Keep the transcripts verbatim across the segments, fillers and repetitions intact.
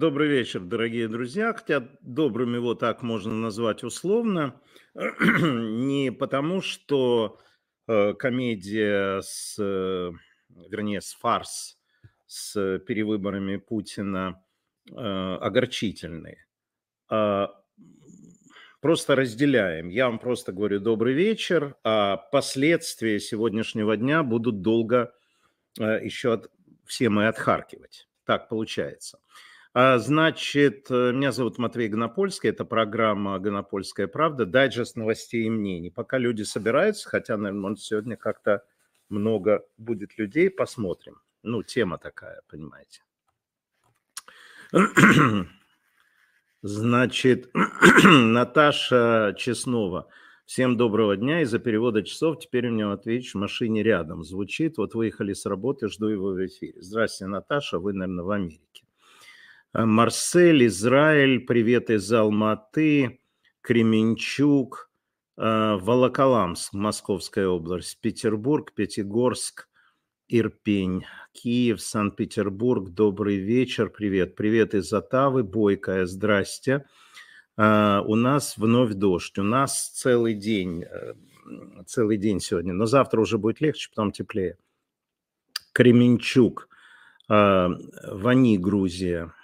Добрый вечер, дорогие друзья. Хотя добрым его так можно назвать условно. Не потому, что э, комедия с, э, вернее, с фарс с перевыборами Путина э, огорчительный. А, Просто разделяем. Я вам просто говорю добрый вечер, а последствия сегодняшнего дня будут долго э, еще от, все мы отхаркивать. Так получается. А, Значит, э, меня зовут Матвей Гонопольский, это программа «Гонопольская правда», дайджест новостей и мнений. Пока люди собираются, хотя, наверное, может, сегодня как-то много будет людей, посмотрим. Ну, тема такая, понимаете. Значит, Наташа Чеснова. Всем доброго дня. Из-за перевода часов теперь у него ответишь в машине рядом. Звучит. Вот выехали с работы, жду его в эфире. Здравствуйте, Наташа. Вы, наверное, в Америке. Марсель, Израиль. Привет из Алматы. Кременчуг. Волоколамск, Московская область. Петербург, Пятигорск. Ирпень, Киев, Санкт-Петербург, добрый вечер, привет. Привет из Оттавы, Бойкая, здрасте. А, у нас вновь дождь, у нас целый день, целый день сегодня, но завтра уже будет легче, потом теплее. Кременчуг, а, Вани, Грузия.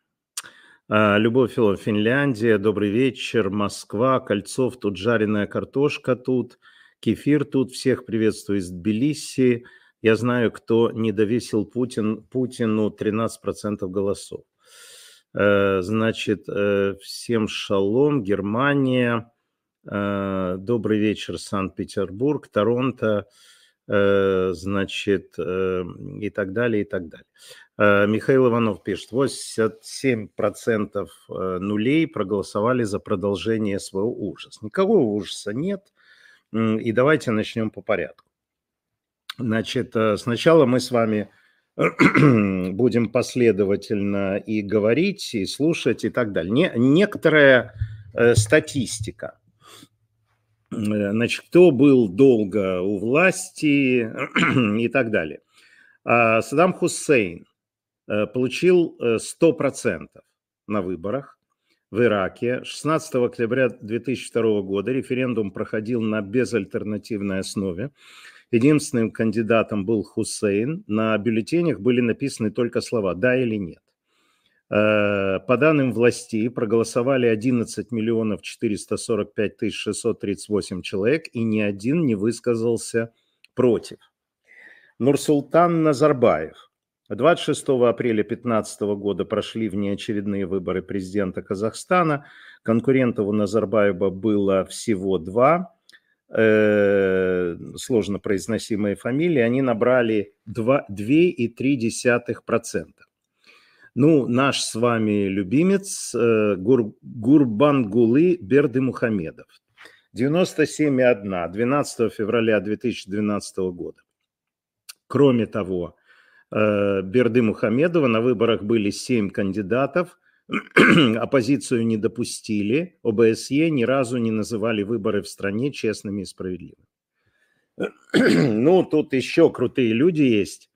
А, Любовь Филов, Финляндия, добрый вечер, Москва, Кольцов, тут жареная картошка, тут кефир, тут всех приветствую из Тбилиси. Я знаю, кто не довесил Путин, Путину тринадцать процентов голосов. Значит, всем шалом, Германия, добрый вечер, Санкт-Петербург, Торонто, значит, и так далее, и так далее. Михаил Иванов пишет, восемьдесят семь процентов нулей проголосовали за продолжение своего ужаса. Никакого ужаса нет, и давайте начнем по порядку. Значит, сначала мы с вами будем последовательно и говорить, и слушать, и так далее. Не, некоторая э, статистика. Значит, кто был долго у власти и так далее. А Саддам Хусейн э, получил сто процентов на выборах в Ираке. шестнадцатого октября две тысячи второго года референдум проходил на безальтернативной основе. Единственным кандидатом был Хусейн. На бюллетенях были написаны только слова «да» или «нет». По данным властей, проголосовали одиннадцать миллионов четыреста сорок пять тысяч шестьсот тридцать восемь человек, и ни один не высказался против. Нурсултан Назарбаев. двадцать шестого апреля две тысячи пятнадцатого года прошли внеочередные выборы президента Казахстана. Конкурентов у Назарбаева было всего два. Сложно произносимые фамилии, они набрали два и три десятых процента. Ну, наш с вами любимец Гур, Гурбангулы Бердымухамедов. девяносто семь и одна, двенадцатого февраля две тысячи двенадцатого года. Кроме того, Бердымухамедова на выборах были семь кандидатов. Оппозицию не допустили, ОБСЕ ни разу не называли выборы в стране честными и справедливыми. Ну, тут еще крутые люди есть.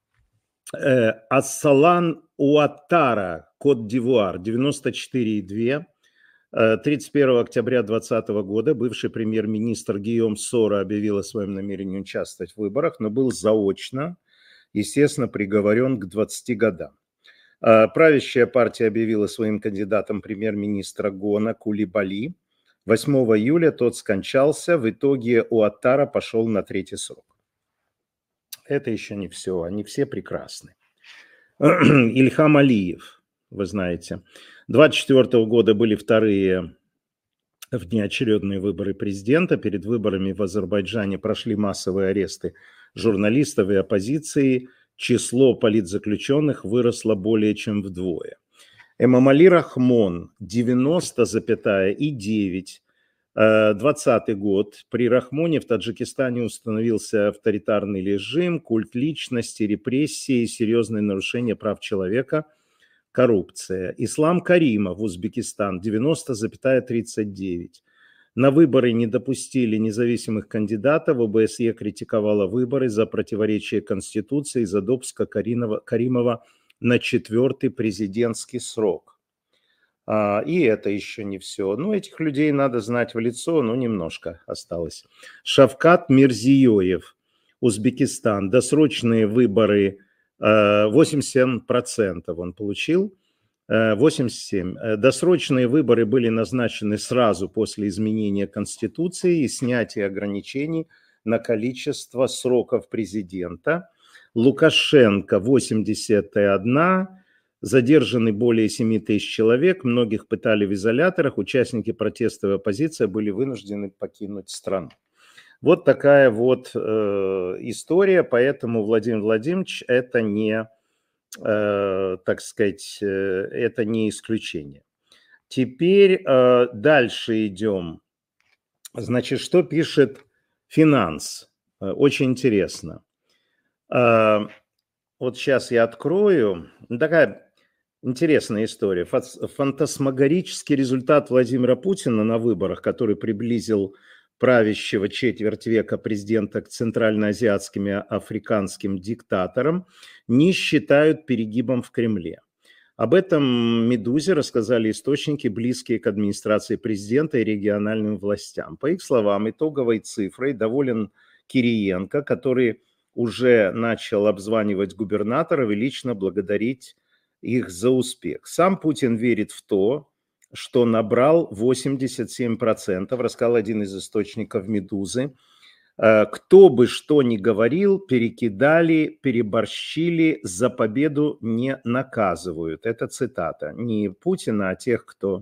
Ассалан Уаттара, Кот-д'Ивуар, девяносто четыре и два. тридцать первого октября две тысячи двадцатого года бывший премьер-министр Гийом Сора объявил о своем намерении участвовать в выборах, но был заочно, естественно, приговорен к двадцати годам. Правящая партия объявила своим кандидатом премьер-министра Гона Кулибали. восьмого июля тот скончался. В итоге Уаттара пошел на третий срок. Это еще не все. Они все прекрасны. Ильхам Алиев, вы знаете. двадцать четвёртого года были вторые внеочередные выборы президента. Перед выборами в Азербайджане прошли массовые аресты журналистов и оппозиции. Число политзаключенных выросло более чем вдвое. Эмомали Рахмон, девяносто и девять. двадцатый год. При Рахмоне в Таджикистане установился авторитарный режим, культ личности, репрессии, серьезные нарушения прав человека, коррупция. Ислам Каримов, Узбекистан, девяносто тридцать девять. На выборы не допустили независимых кандидатов. ОБСЕ критиковала выборы за противоречие Конституции, за допуска Каримова на четвертый президентский срок. А, и это еще не все. Ну, этих людей надо знать в лицо, но немножко осталось. Шавкат Мирзиёев, Узбекистан. Досрочные выборы восемьдесят семь процентов он получил. восемьдесят семь. Досрочные выборы были назначены сразу после изменения Конституции и снятия ограничений на количество сроков президента. Лукашенко восемьдесят один. Задержаны более семи тысяч человек, многих пытали в изоляторах, участники протеста и оппозиция были вынуждены покинуть страну. Вот такая вот э, история, поэтому Владимир Владимирович это не, э, так сказать, э, это не исключение. Теперь э, дальше идем. Значит, что пишет Финанс? Э, очень интересно. Э, вот сейчас я открою. Такая интересная история. Фантасмагорический результат Владимира Путина на выборах, который приблизил правящего четверть века президента к центральноазиатским и африканским диктаторам, не считают перегибом в Кремле. Об этом «Медузе» рассказали источники, близкие к администрации президента и региональным властям. По их словам, итоговой цифрой доволен Кириенко, который уже начал обзванивать губернаторов и лично благодарить их за успех. Сам Путин верит в то, что набрал восемьдесят семь процентов, рассказал один из источников «Медузы». Кто бы что ни говорил, перекидали, переборщили, за победу не наказывают. Это цитата. Не Путина, а тех, кто...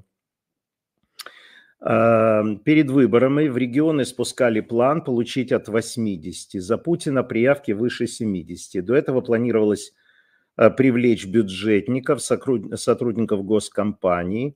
Перед выборами в регионы спускали план получить от восьмидесяти. За Путина при явке выше семидесяти. До этого планировалось привлечь бюджетников, сотрудников госкомпаний.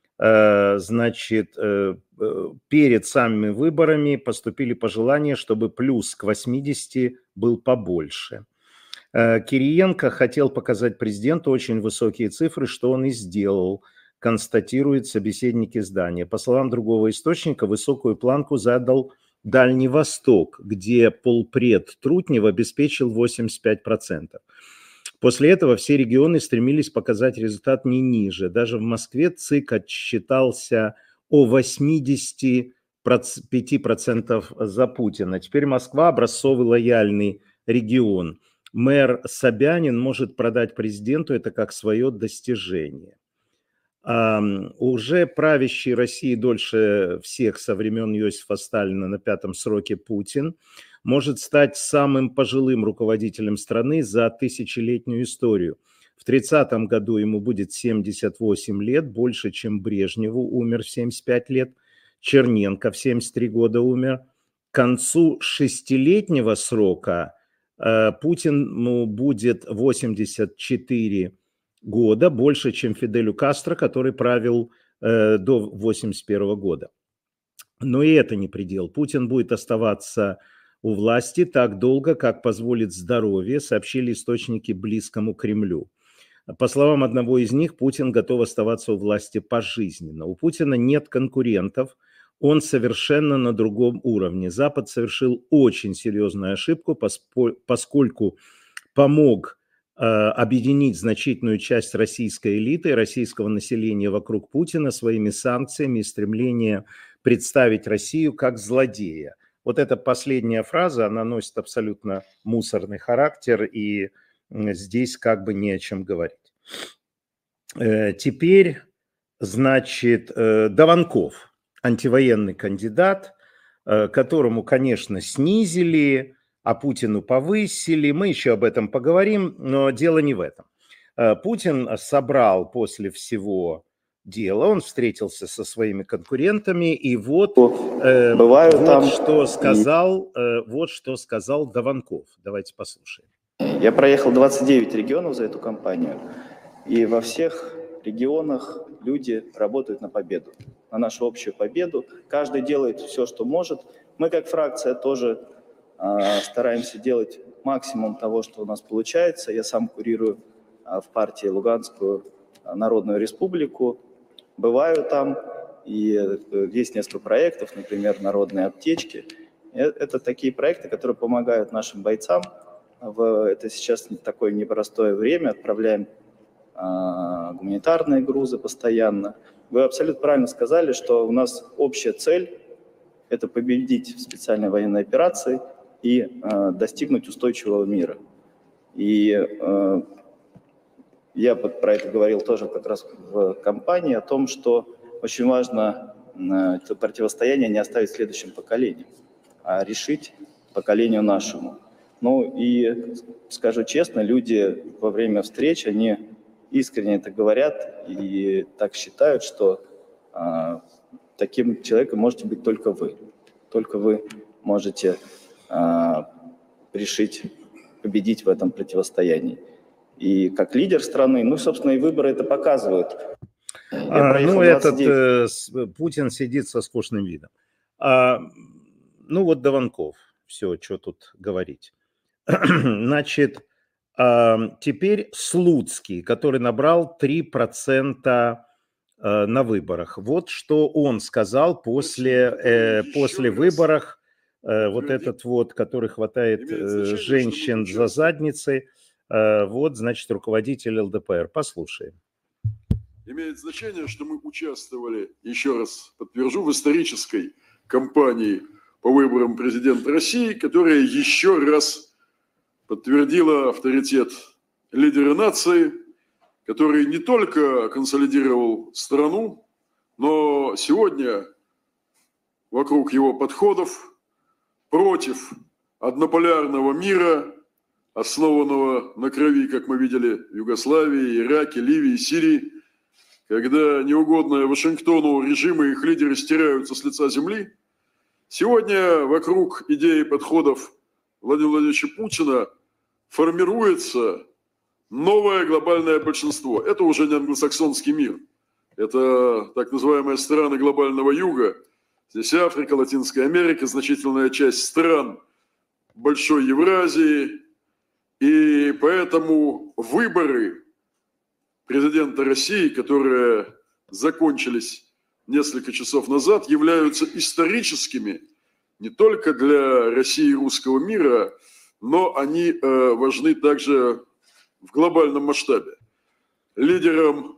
Значит, перед самыми выборами поступили пожелания, чтобы плюс к восьмидесяти был побольше. Кириенко хотел показать президенту очень высокие цифры, что он и сделал, констатируют собеседники издания. По словам другого источника, высокую планку задал Дальний Восток, где полпред Трутнев обеспечил восемьдесят пять процентов. После этого все регионы стремились показать результат не ниже. Даже в Москве ЦИК отсчитался о восьмидесяти пяти процентах за Путина. Теперь Москва образцовый лояльный регион. Мэр Собянин может продать президенту это как свое достижение. А, уже правящий Россией дольше всех со времен Иосифа Сталина на пятом сроке Путин может стать самым пожилым руководителем страны за тысячелетнюю историю. В тридцатом году ему будет семьдесят восемь лет, больше, чем Брежневу, умер в семьдесят пять лет. Черненко в семьдесят три года умер. К концу шестилетнего срока э, Путину будет восемьдесят четыре года, больше, чем Фиделю Кастро, который правил э, до восемьдесят первого года. Но и это не предел. Путин будет оставаться у власти так долго, как позволит здоровье, сообщили источники близкому Кремлю. По словам одного из них, Путин готов оставаться у власти пожизненно. У Путина нет конкурентов, он совершенно на другом уровне. Запад совершил очень серьезную ошибку, поскольку помог э, объединить значительную часть российской элиты и российского населения вокруг Путина своими санкциями и стремлением представить Россию как злодея. Вот эта последняя фраза, она носит абсолютно мусорный характер, и здесь как бы не о чем говорить. Теперь, значит, Дованков, антивоенный кандидат, которому, конечно, снизили, а Путину повысили. Мы еще об этом поговорим, но дело не в этом. Путин собрал после всего дело, он встретился со своими конкурентами, и вот, э, вот там что сказал, э, вот что сказал Дованков. Давайте послушаем. Я проехал двадцать девять регионов за эту кампанию, и во всех регионах люди работают на победу, на нашу общую победу. Каждый делает все, что может. Мы, как фракция, тоже э, стараемся делать максимум того, что у нас получается. Я сам курирую э, в партии Луганскую Народную Республику. Бываю там, и есть несколько проектов, например, народные аптечки. Это такие проекты, которые помогают нашим бойцам. В это сейчас такое непростое время. Отправляем гуманитарные грузы постоянно. Вы абсолютно правильно сказали, что у нас общая цель – это победить в специальной военной операции и достигнуть устойчивого мира. И я про это говорил тоже как раз в кампании, о том, что очень важно это противостояние не оставить следующим поколениям, а решить поколению нашему. Ну и, скажу честно, люди во время встреч, они искренне это говорят и так считают, что а, таким человеком можете быть только вы. Только вы можете а, решить победить в этом противостоянии. И как лидер страны, ну, собственно, и выборы это показывают. А, ну, этот э, Путин сидит со скучным видом. А, ну, вот Дованков, все, что тут говорить. Значит, а, теперь Слуцкий, который набрал три процента э, на выборах. Вот что он сказал после, э, после выборов. Э, вот этот вот, который хватает э, женщин за задницей. Вот, значит, руководитель эл дэ пэ эр. Послушаем. Имеет значение, что мы участвовали, еще раз подтвержу, в исторической кампании по выборам президента России, которая еще раз подтвердила авторитет лидера нации, который не только консолидировал страну, но сегодня вокруг его подходов против однополярного мира, основанного на крови, как мы видели в Югославии, Ираке, Ливии, Сирии, когда неугодные Вашингтону режимы и их лидеры стираются с лица земли. Сегодня вокруг идеи подходов Владимира Владимировича Путина формируется новое глобальное большинство. Это уже не англосаксонский мир. Это так называемые страны глобального юга. Здесь Африка, Латинская Америка, значительная часть стран Большой Евразии. И поэтому выборы президента России, которые закончились несколько часов назад, являются историческими не только для России и русского мира, но они э, важны также в глобальном масштабе. Лидером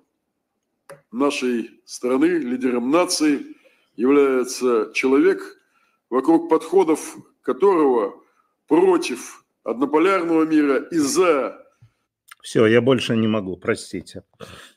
нашей страны, лидером нации является человек, вокруг подходов которого против однополярного мира и за... Все, я больше не могу, простите.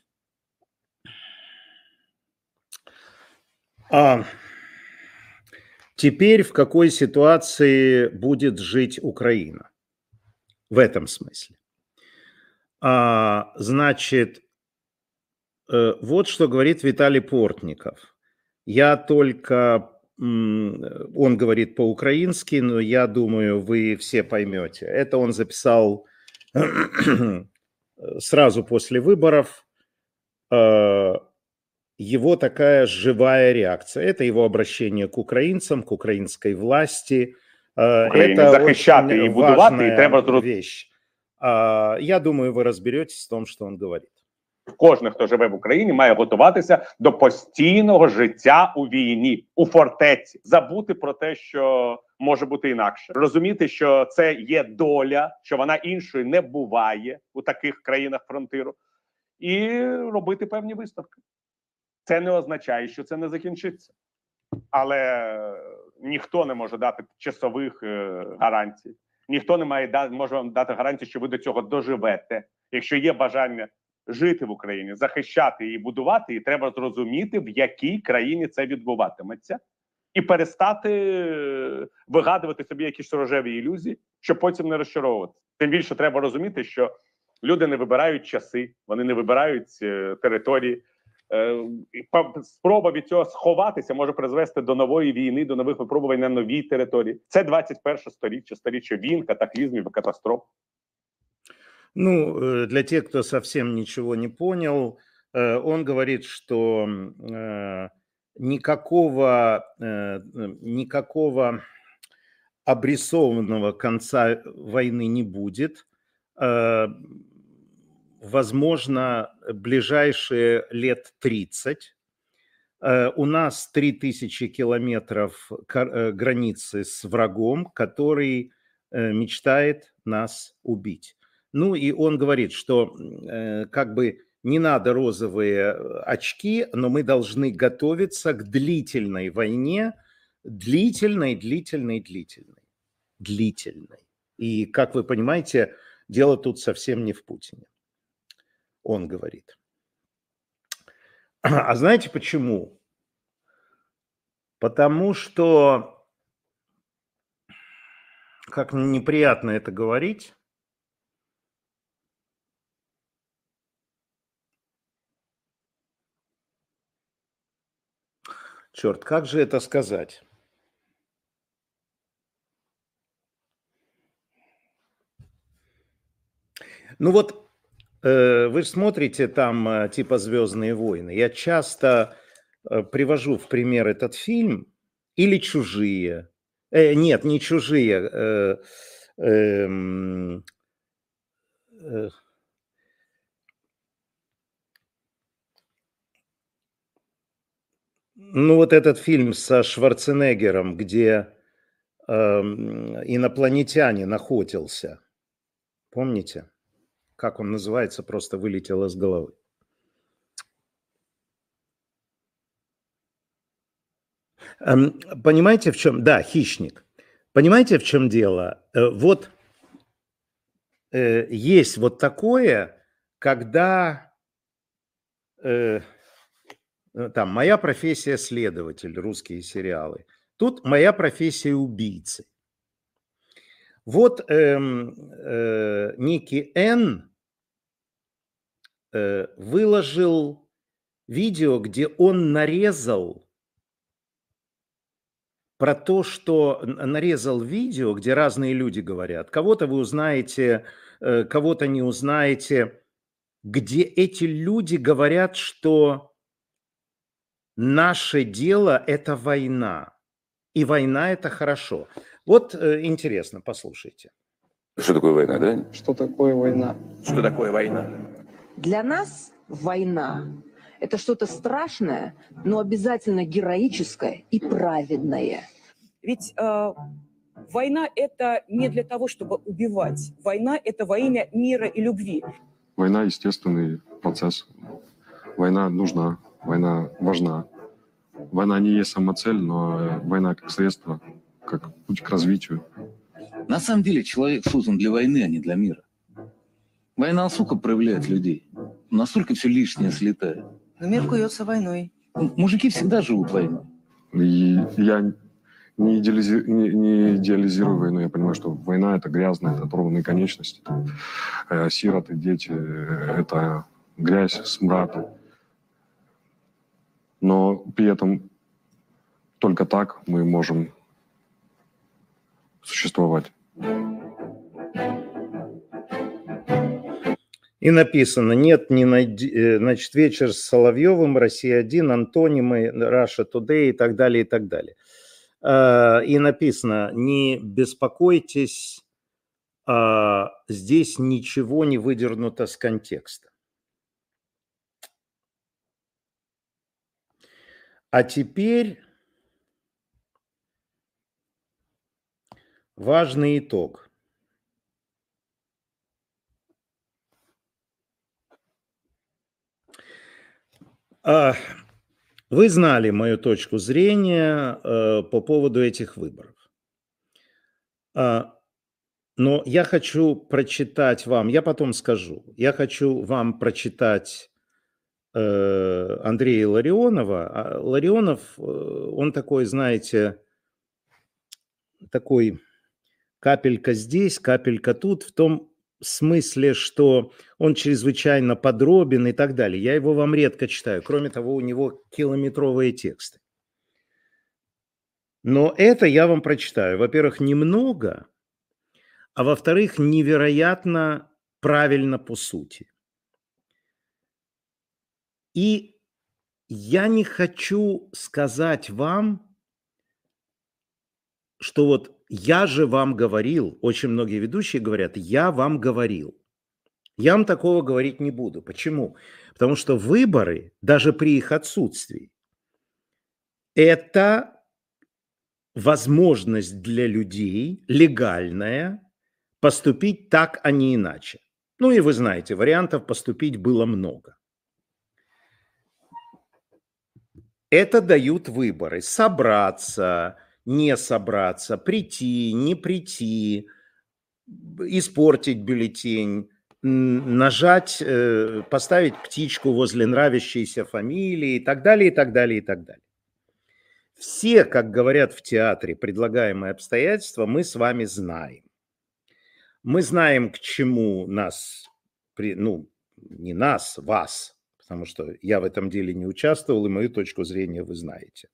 А теперь в какой ситуации будет жить Украина? В этом смысле. А, значит, вот что говорит Виталий Портников. Я только... Он говорит по-украински, но я думаю, вы все поймете. Это он записал сразу после выборов. Его такая живая реакция. Это его обращение к українцям, к українській власті. Это захищати і будувати, і треба вещь. Я думаю, ви розберетесь в тому, що він говорить. Кожен, хто живе в Україні, має готуватися до постійного життя у війні, у фортеці. Забути про те, що може бути інакше. Розуміти, що це є доля, що вона іншою не буває у таких країнах фронтиру. І робити певні висновки. Це не означає, що це не закінчиться. Але ніхто не може дати часових е, гарантій. Ніхто не має да, може вам дати гарантію, що ви до цього доживете. Якщо є бажання жити в Україні, захищати її, будувати, і треба зрозуміти, в якій країні це відбуватиметься, і перестати вигадувати собі якісь рожеві ілюзії, щоб потім не розчаровувати. Тим більше треба розуміти, що люди не вибирають часи, вони не вибирають е, території. Е, спроба від цього сховатися може призвести до нової війни, до нових випробувань на новій території. Це двадцять перше сторіччя, сторіччя війн, катаклізмів і катастроф. Ну, для тех, кто совсем ничего не понял, он говорит, что никакого, никакого обрисованного конца войны не будет. Возможно, ближайшие лет тридцать. У нас три тысячи километров границы с врагом, который мечтает нас убить. Ну и он говорит, что э, как бы не надо розовые очки, но мы должны готовиться к длительной войне, длительной, длительной, длительной, длительной. И, как вы понимаете, дело тут совсем не в Путине. Он говорит. А знаете почему? Потому что, как неприятно это говорить, черт, как же это сказать? Ну вот, э, вы же смотрите там э, типа «Звездные войны». Я часто э, привожу в пример этот фильм или «Чужие». Э, нет, не «Чужие». Э, э, э, ну вот этот фильм со Шварценеггером, где э, инопланетянин охотился. Помните? Как он называется, просто вылетело из головы. Понимаете, в чем? Да, «Хищник». Понимаете, в чем дело? Вот есть вот такое, когда там моя профессия следователь, русские сериалы. Тут моя профессия убийцы. Вот э, э, Ники Н э, выложил видео, где он нарезал про то, что нарезал видео, где разные люди говорят. Кого-то вы узнаете, э, кого-то не узнаете, где эти люди говорят, что наше дело – это война, и война – это хорошо. Вот э, интересно, послушайте. Что такое война, да? Что такое война? Что такое война? Для нас война – это что-то страшное, но обязательно героическое и праведное. Ведь э, война – это не для того, чтобы убивать. Война – это во имя мира и любви. Война – естественный процесс. Война нужна, война важна. Война не есть самоцель, но война как средство, как путь к развитию. На самом деле человек создан для войны, а не для мира. Война настолько проявляет людей, настолько все лишнее слетает. Но мир куется войной. М- Мужики всегда живут войной. И я не, идеализи... не, не идеализирую войну, я понимаю, что война – это грязно, это оторванные конечности, там, э, сироты, дети, э, это грязь, смрад. Но при этом только так мы можем существовать. И написано, нет, не найди, значит, вечер с Соловьевым, Россия один, антонимы, Russia Today и так далее, и так далее. И написано, не беспокойтесь, здесь ничего не выдернуто с контекста. А теперь важный итог. Вы знали мою точку зрения по поводу этих выборов. Но я хочу прочитать вам, я потом скажу, я хочу вам прочитать Андрея Ларионова. Ларионов, он такой, знаете, такой капелька здесь, капелька тут, в том смысле, что он чрезвычайно подробен и так далее. Я его вам редко читаю. Кроме того, у него километровые тексты. Но это я вам прочитаю. Во-первых, немного, а во-вторых, невероятно правильно по сути. И я не хочу сказать вам, что вот я же вам говорил, очень многие ведущие говорят, я вам говорил. Я вам такого говорить не буду. Почему? Потому что выборы, даже при их отсутствии, это возможность для людей легальная поступить так, а не иначе. Ну и вы знаете, вариантов поступить было много. Это дают выборы. Собраться, не собраться, прийти, не прийти, испортить бюллетень, нажать, поставить птичку возле нравящейся фамилии и так далее, и так далее, и так далее. Все, как говорят в театре, предлагаемые обстоятельства мы с вами знаем. Мы знаем, к чему нас, ну, не нас, вас, потому что я в этом деле не участвовал, и мою точку зрения вы знаете.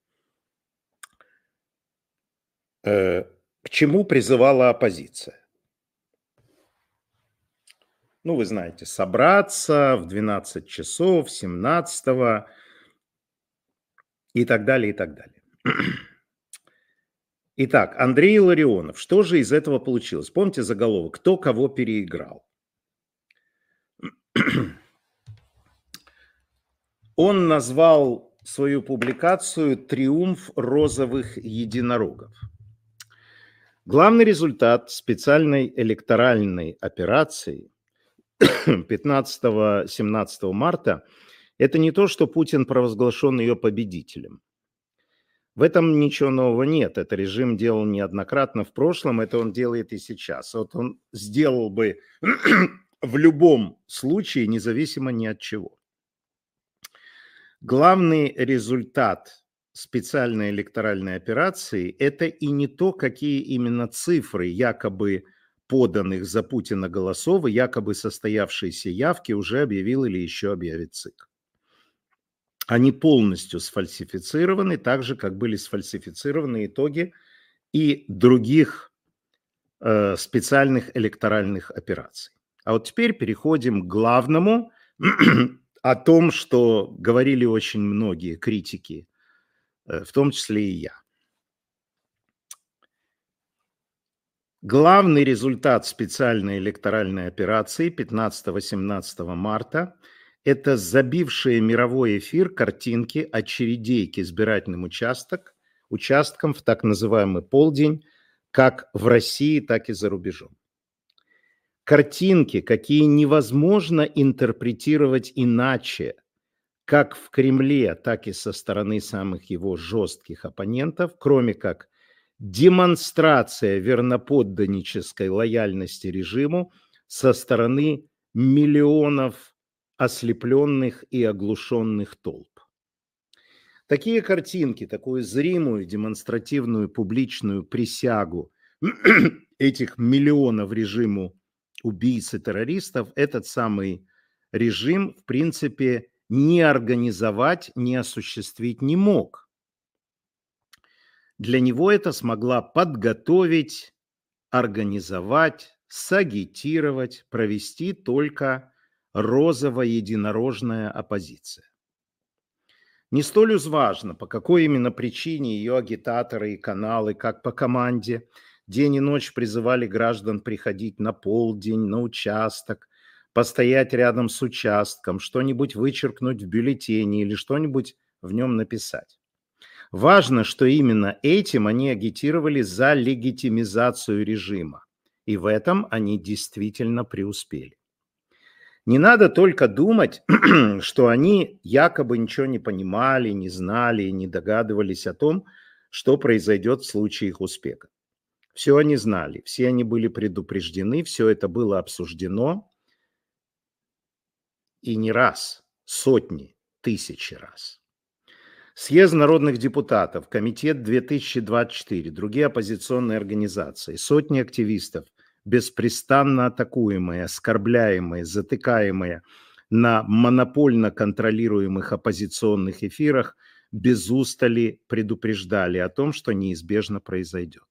К чему призывала оппозиция? Ну, вы знаете, собраться в двенадцать часов, семнадцатого и так далее, и так далее. Итак, Андрей Илларионов. Что же из этого получилось? Помните заголовок? Кто кого переиграл? Он назвал свою публикацию «Триумф розовых единорогов». Главный результат специальной электоральной операции пятнадцатого-семнадцатого марта – это не то, что Путин провозглашен ее победителем. В этом ничего нового нет. Это режим делал неоднократно в прошлом, это он делает и сейчас. Вот он сделал бы в любом случае, независимо ни от чего. Главный результат специальной электоральной операции – это и не то, какие именно цифры якобы поданных за Путина голосов и якобы состоявшиеся явки уже объявил или еще объявит ЦИК. Они полностью сфальсифицированы, так же, как были сфальсифицированы итоги и других э, специальных электоральных операций. А вот теперь переходим к главному, о том, что говорили очень многие критики, э, в том числе и я. Главный результат специальной электоральной операции пятнадцатого-семнадцатого марта – это забившие мировой эфир картинки очередей к избирательным участок, участкам в так называемый полдень, как в России, так и за рубежом. Картинки, какие невозможно интерпретировать иначе, как в Кремле, так и со стороны самых его жестких оппонентов, кроме как демонстрация верноподданнической лояльности режиму со стороны миллионов ослепленных и оглушенных толп. Такие картинки, такую зримую, демонстративную, публичную присягу этих миллионов режиму убийц и террористов, этот самый режим, в принципе, не организовать, не осуществить не мог. Для него это смогла подготовить, организовать, сагитировать, провести только розово-единорожная оппозиция. Не столь уж важно, по какой именно причине ее агитаторы и каналы, как по команде, день и ночь призывали граждан приходить на полдень, на участок, постоять рядом с участком, что-нибудь вычеркнуть в бюллетене или что-нибудь в нем написать. Важно, что именно этим они агитировали за легитимизацию режима. И в этом они действительно преуспели. Не надо только думать, что они якобы ничего не понимали, не знали, не догадывались о том, что произойдет в случае их успеха. Все они знали, все они были предупреждены, все это было обсуждено. И не раз, сотни, тысячи раз. Съезд народных депутатов, Комитет две тысячи двадцать четыре, другие оппозиционные организации, сотни активистов, беспрестанно атакуемые, оскорбляемые, затыкаемые на монопольно контролируемых оппозиционных эфирах, без устали предупреждали о том, что неизбежно произойдет.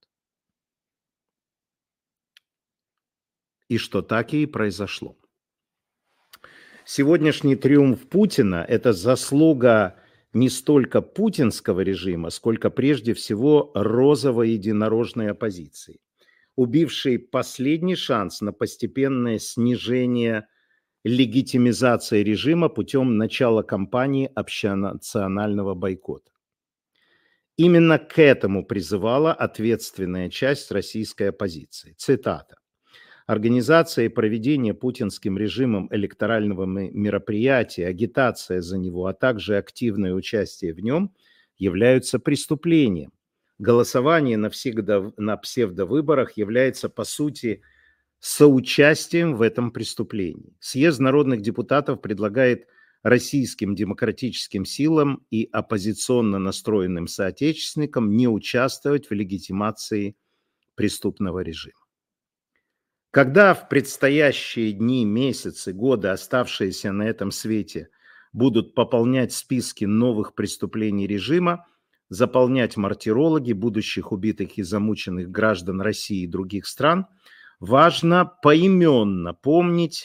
И что так и произошло. Сегодняшний триумф Путина – это заслуга не столько путинского режима, сколько прежде всего розово-единорожной оппозиции, убившей последний шанс на постепенное снижение легитимизации режима путем начала кампании общенационального бойкота. Именно к этому призывала ответственная часть российской оппозиции. Цитата. Организация и проведение путинским режимом электорального мероприятия, агитация за него, а также активное участие в нем являются преступлением. Голосование на, всегда, на псевдовыборах является, по сути, соучастием в этом преступлении. Съезд народных депутатов предлагает российским демократическим силам и оппозиционно настроенным соотечественникам не участвовать в легитимации преступного режима. Когда в предстоящие дни, месяцы, годы, оставшиеся на этом свете, будут пополнять списки новых преступлений режима, заполнять мартирологи будущих убитых и замученных граждан России и других стран, важно поименно помнить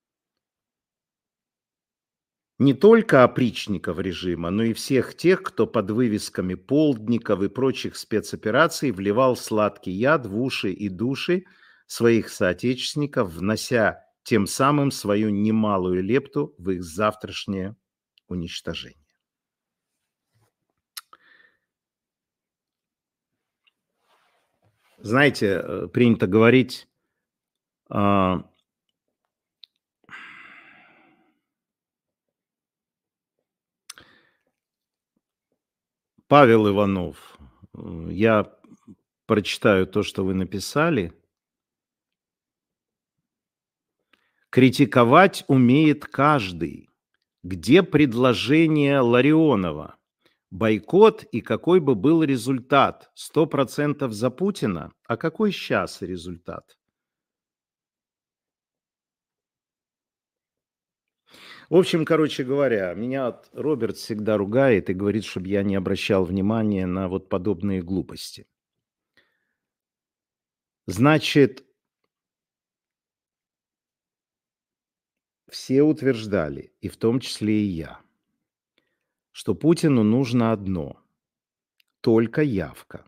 не только опричников режима, но и всех тех, кто под вывесками полдников и прочих спецопераций вливал сладкий яд в уши и души своих соотечественников, внося тем самым свою немалую лепту в их завтрашнее уничтожение. Знаете, принято говорить, Павел Иванов, я прочитаю то, что вы написали. Критиковать умеет каждый. Где предложение Ларионова? Бойкот и какой бы был результат? Сто процентов за Путина? А какой сейчас результат? В общем, короче говоря, меня вот Роберт всегда ругает и говорит, чтобы я не обращал внимания на вот подобные глупости. Значит, все утверждали, и в том числе и я, что Путину нужно одно – только явка.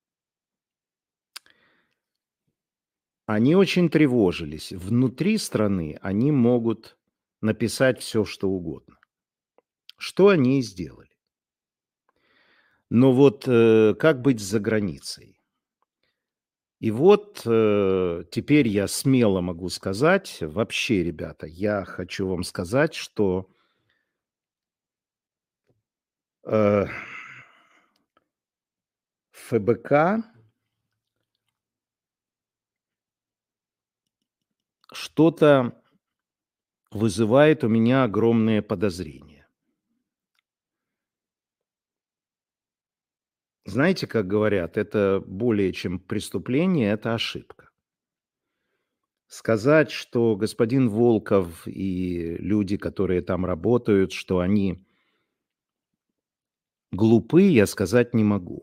Они очень тревожились. Внутри страны они могут написать все, что угодно. Что они и сделали. Но вот э, как быть за границей? И вот э, теперь я смело могу сказать, вообще, ребята, я хочу вам сказать, что э, ФБК что-то вызывает у меня огромные подозрения. Знаете, как говорят, это более чем преступление, это ошибка. Сказать, что господин Волков и люди, которые там работают, что они глупы, я сказать не могу.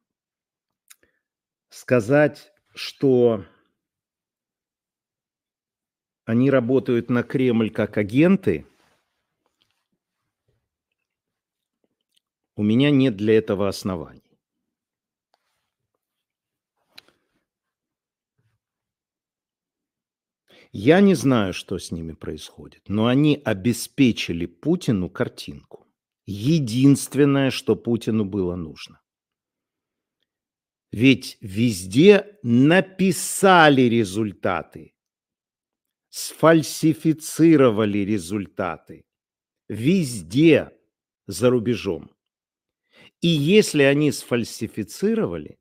Сказать, что они работают на Кремль как агенты, у меня нет для этого оснований. Я не знаю, что с ними происходит, но они обеспечили Путину картинку. Единственное, что Путину было нужно. Ведь везде написали результаты, сфальсифицировали результаты. Везде за рубежом. И если они сфальсифицировали,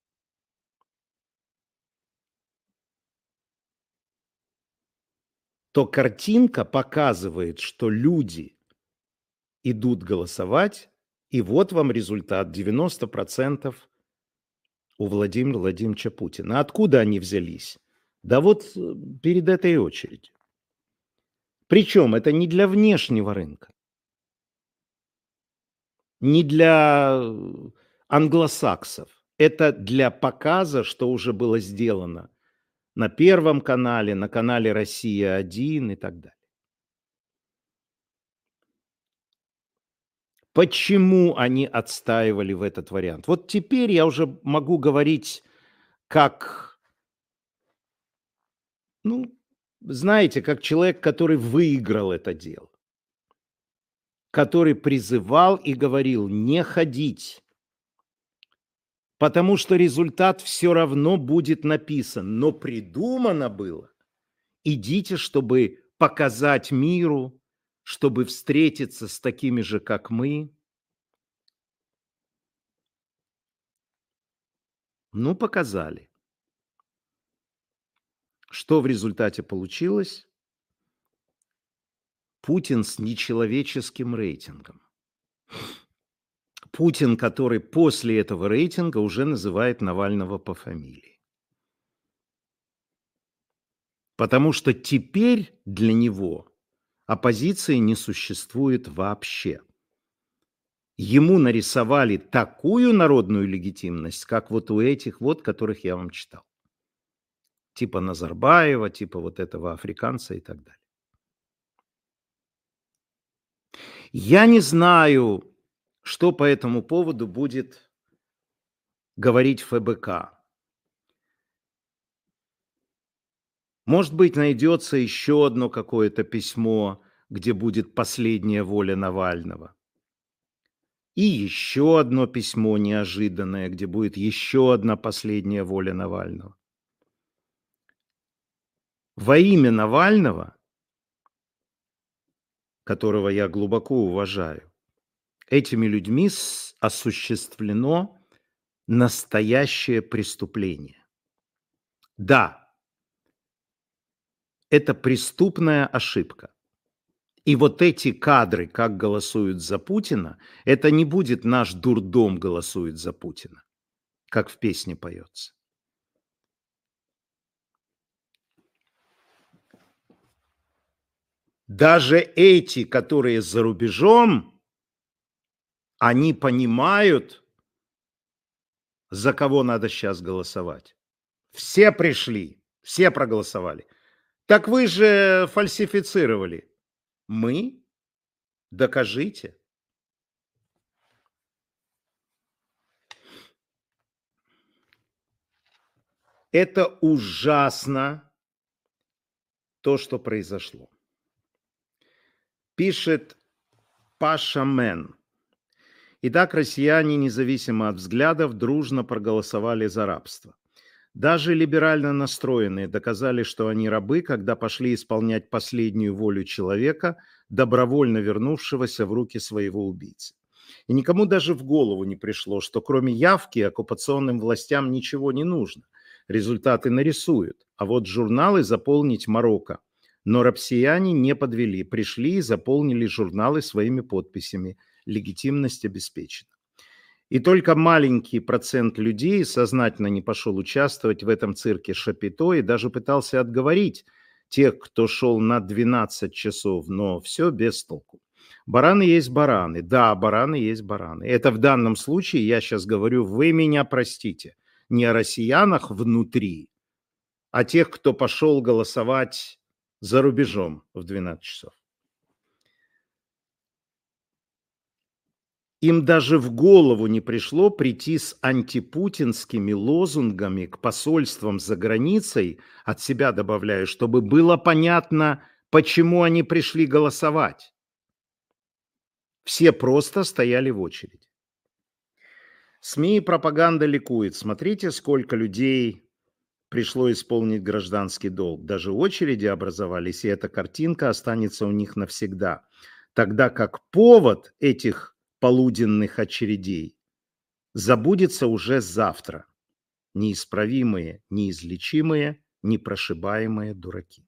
то картинка показывает, что люди идут голосовать, и вот вам результат девяносто процентов у Владимира Владимировича Путина. Откуда они взялись? Да вот перед этой очередью. Причем это не для внешнего рынка, не для англосаксов. Это для показа, что уже было сделано на Первом канале, на канале «Россия один» и так далее. Почему они отстаивали в этот вариант? Вот теперь я уже могу говорить как, ну, знаете, как человек, который выиграл это дело, который призывал и говорил не ходить, потому что результат все равно будет написан, но придумано было: идите, чтобы показать миру, чтобы встретиться с такими же, как мы. Ну, показали. Что в результате получилось? Путин с нечеловеческим рейтингом. Путин, который после этого рейтинга уже называет Навального по фамилии. Потому что теперь для него оппозиции не существует вообще. Ему нарисовали такую народную легитимность, как вот у этих вот, которых я вам читал. Типа Назарбаева, типа вот этого африканца и так далее. Я не знаю, что по этому поводу будет говорить ФБК. Может быть, найдется еще одно какое-то письмо, где будет последняя воля Навального. И еще одно письмо неожиданное, где будет еще одна последняя воля Навального. Во имя Навального, которого я глубоко уважаю, этими людьми осуществлено настоящее преступление. Да, это преступная ошибка. И вот эти кадры, как голосуют за Путина, это не будет наш дурдом голосует за Путина, как в песне поется. Даже эти, которые за рубежом, они понимают, за кого надо сейчас голосовать. Все пришли, все проголосовали. Так вы же фальсифицировали. Мы? Докажите. Это ужасно, то, что произошло. Пишет Паша Мэн. Итак, россияне, независимо от взглядов, дружно проголосовали за рабство. Даже либерально настроенные доказали, что они рабы, когда пошли исполнять последнюю волю человека, добровольно вернувшегося в руки своего убийцы. И никому даже в голову не пришло, что кроме явки оккупационным властям ничего не нужно. Результаты нарисуют, а вот журналы заполнить Марокко. Но россияне не подвели, пришли и заполнили журналы своими подписями. Легитимность обеспечена. И только маленький процент людей сознательно не пошел участвовать в этом цирке Шапито и даже пытался отговорить тех, кто шел на двенадцать часов, но все без толку. Бараны есть бараны. Да, бараны есть бараны. Это в данном случае, я сейчас говорю, вы меня простите, не о россиянах внутри, а тех, кто пошел голосовать за рубежом в двенадцать часов. Им даже в голову не пришло прийти с антипутинскими лозунгами к посольствам за границей, от себя добавляю, чтобы было понятно, почему они пришли голосовать. Все просто стояли в очереди. СМИ и пропаганда ликует. Смотрите, сколько людей пришло исполнить гражданский долг. Даже очереди образовались, и эта картинка останется у них навсегда. Тогда как повод этих полуденных очередей забудется уже завтра. Неисправимые, неизлечимые, непрошибаемые дураки.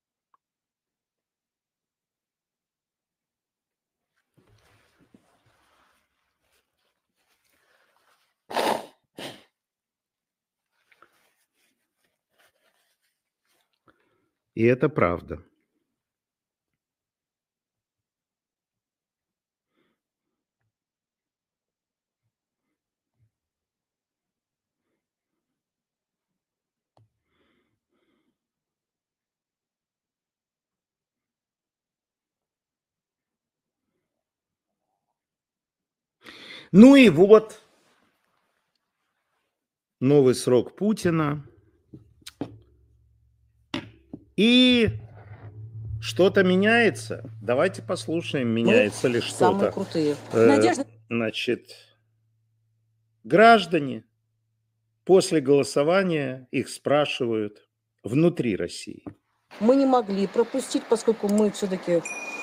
И это правда. Ну и вот новый срок Путина. И что-то меняется. Давайте послушаем, меняется ли что-то. Самые крутые. Э, Надежда. Значит, граждане после голосования их спрашивают внутри России. Мы не могли пропустить, поскольку мы все-таки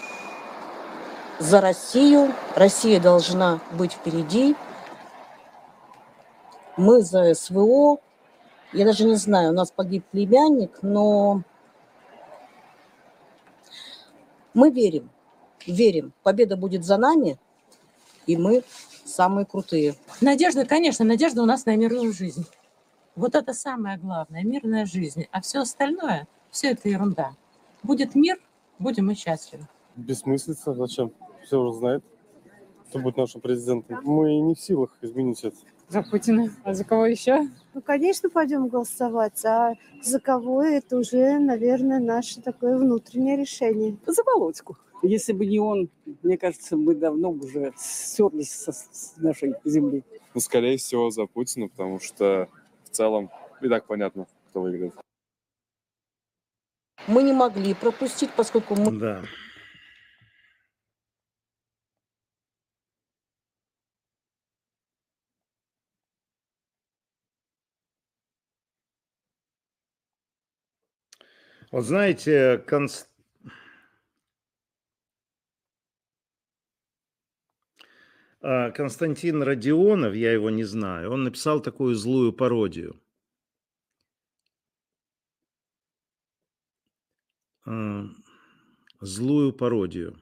за Россию. Россия должна быть впереди. Мы за СВО. Я даже не знаю, у нас погиб племянник, но мы верим, верим. Победа будет за нами, и мы самые крутые. Надежда, конечно, надежда у нас на мирную жизнь. Вот это самое главное, мирная жизнь. А все остальное, все это ерунда. Будет мир, будем мы счастливы. Бессмыслица, зачем? Все уже знает, кто будет нашим президентом. Мы не в силах изменить это. За Путина. А за кого еще? Ну, конечно, пойдем голосовать. А за кого это уже, наверное, наше такое внутреннее решение. За Володьку. Если бы не он, мне кажется, мы давно уже стерлись со, с нашей земли. Ну, скорее всего, за Путина, потому что в целом и так понятно, кто выиграет. Мы не могли пропустить, поскольку мы... Да. Вот знаете, Конст... Константин Родионов, я его не знаю, он написал такую злую пародию. Злую пародию.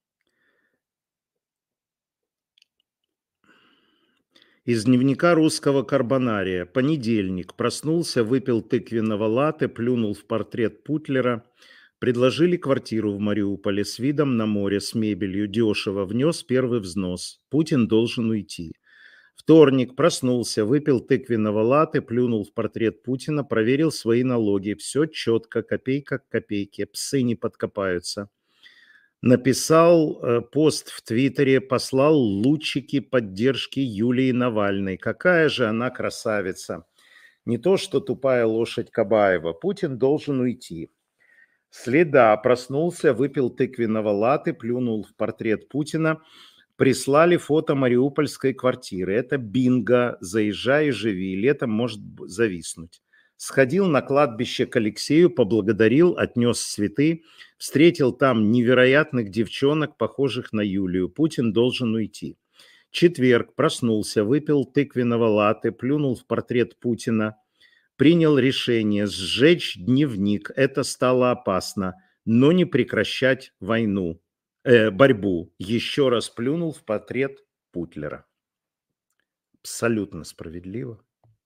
Из дневника русского карбонария. Понедельник. Проснулся, выпил тыквенного латте, плюнул в портрет Путлера. Предложили квартиру в Мариуполе с видом на море, с мебелью. Дешево. Внес первый взнос. Путин должен уйти. Вторник. Проснулся, выпил тыквенного латте, плюнул в портрет Путина, проверил свои налоги. Все четко, копейка к копейке. Псы не подкопаются. Написал э, пост в Твиттере, послал лучики поддержки Юлии Навальной. Какая же она красавица. Не то, что тупая лошадь Кабаева. Путин должен уйти. Следа. Проснулся, выпил тыквенного латте, плюнул в портрет Путина. Прислали фото мариупольской квартиры. Это бинго. Заезжай и живи. Летом может зависнуть. Сходил на кладбище к Алексею, поблагодарил, отнес цветы. Встретил там невероятных девчонок, похожих на Юлию. Путин должен уйти. Четверг. Проснулся, выпил тыквенного латте, плюнул в портрет Путина. Принял решение сжечь дневник. Это стало опасно, но не прекращать войну, э, борьбу. Еще раз плюнул в портрет Путлера. Абсолютно справедливо.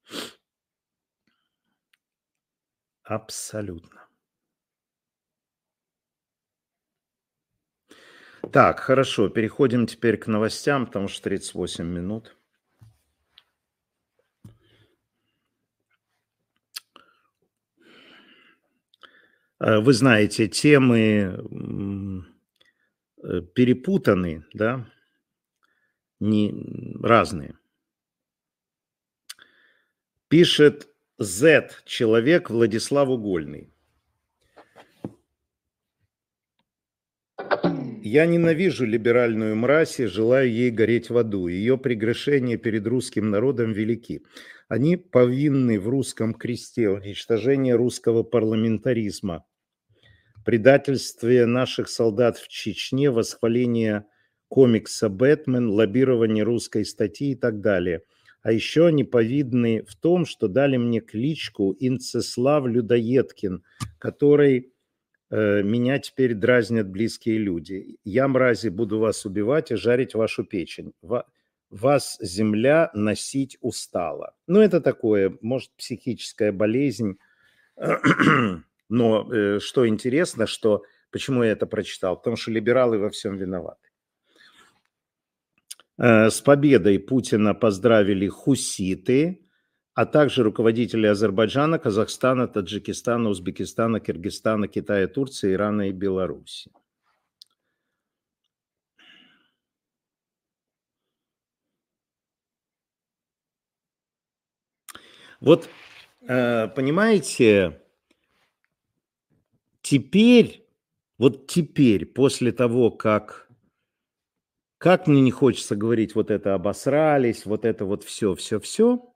Абсолютно. Так, хорошо, переходим теперь к новостям, потому что тридцать восемь минут. Вы знаете, темы перепутаны, да, не разные. Пишет Z, человек Владислав Угольный. Я ненавижу либеральную мразь и желаю ей гореть в аду. Ее прегрешения перед русским народом велики. Они повинны в русском кресте уничтожения русского парламентаризма, предательстве наших солдат в Чечне, восхваление комикса «Бэтмен», лоббирование русской статьи и так далее. А еще они повинны в том, что дали мне кличку Инцеслав Людоедкин, который э, меня теперь дразнят близкие люди. Я, мрази, буду вас убивать и жарить вашу печень. Ва- вас земля носить устала. Ну, это такое, может, психическая болезнь. Но э, что интересно, что почему я это прочитал? Потому что либералы во всем виноваты. Э, с победой Путина поздравили хуситы, а также руководители Азербайджана, Казахстана, Таджикистана, Узбекистана, Киргизстана, Китая, Турции, Ирана и Беларуси. Вот, э, понимаете, теперь, вот теперь, после того, как, как мне не хочется говорить, вот это обосрались, вот это вот все, все, все,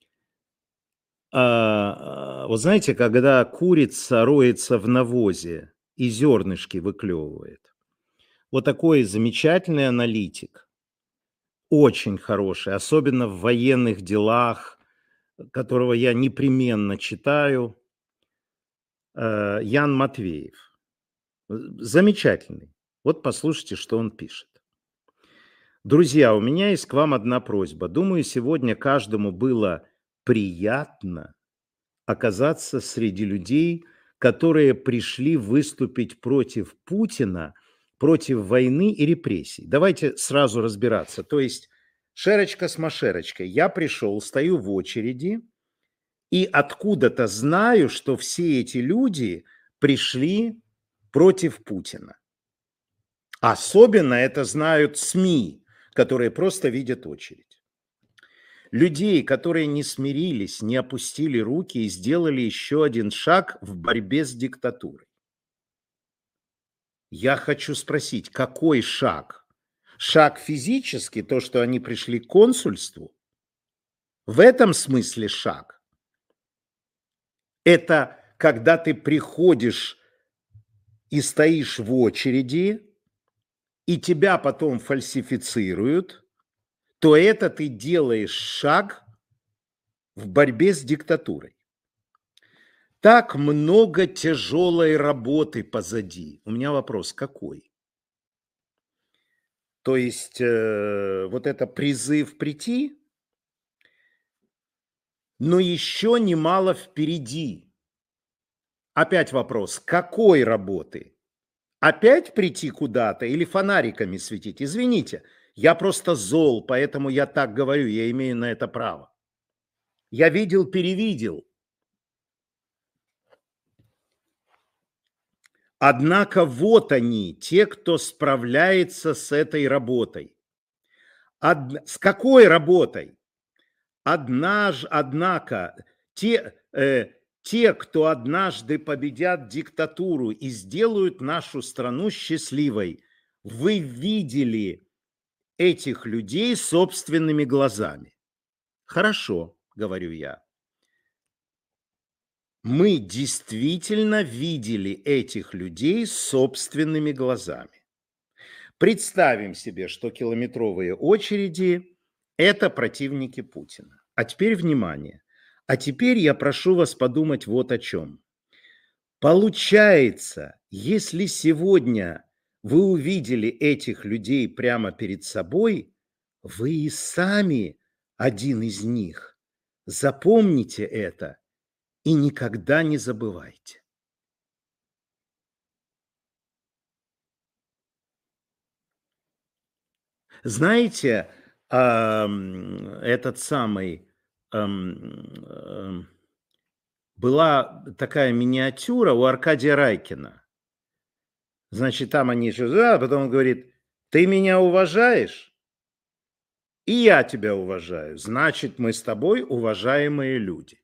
а, вот знаете, когда курица роется в навозе и зернышки выклевывает, вот такой замечательный аналитик, очень хороший, особенно в военных делах, которого я непременно читаю, Ян Матвеев. Замечательный. Вот послушайте, что он пишет. Друзья, у меня есть к вам одна просьба. Думаю, сегодня каждому было приятно оказаться среди людей, которые пришли выступить против Путина, против войны и репрессий. Давайте сразу разбираться. То есть шерочка с машерочкой. Я пришел, стою в очереди и откуда-то знаю, что все эти люди пришли против Путина. Особенно это знают СМИ, которые просто видят очередь. Людей, которые не смирились, не опустили руки и сделали еще один шаг в борьбе с диктатурой. Я хочу спросить, какой шаг? Шаг физический, то, что они пришли к консульству? В этом смысле шаг. Это когда ты приходишь и стоишь в очереди, и тебя потом фальсифицируют, то это ты делаешь шаг в борьбе с диктатурой. Так много тяжелой работы позади. У меня вопрос, какой? То есть э, вот это призыв прийти, но еще немало впереди. Опять вопрос, какой работы? Опять прийти куда-то или фонариками светить? Извините, я просто зол, поэтому я так говорю, я имею на это право. Я видел-перевидел. Однако вот они, те, кто справляется с этой работой. Од... С какой работой? Однаж... Однако, те... Э... Те, кто однажды победят диктатуру и сделают нашу страну счастливой, вы видели этих людей собственными глазами. Хорошо, говорю я. Мы действительно видели этих людей собственными глазами. Представим себе, что километровые очереди – это противники Путина. А теперь внимание. А теперь я прошу вас подумать вот о чем. Получается, если сегодня вы увидели этих людей прямо перед собой, вы и сами один из них. Запомните это и никогда не забывайте. Знаете, этот самый... была такая миниатюра у Аркадия Райкина. Значит, там они еще... А потом он говорит, ты меня уважаешь? И я тебя уважаю. Значит, мы с тобой уважаемые люди.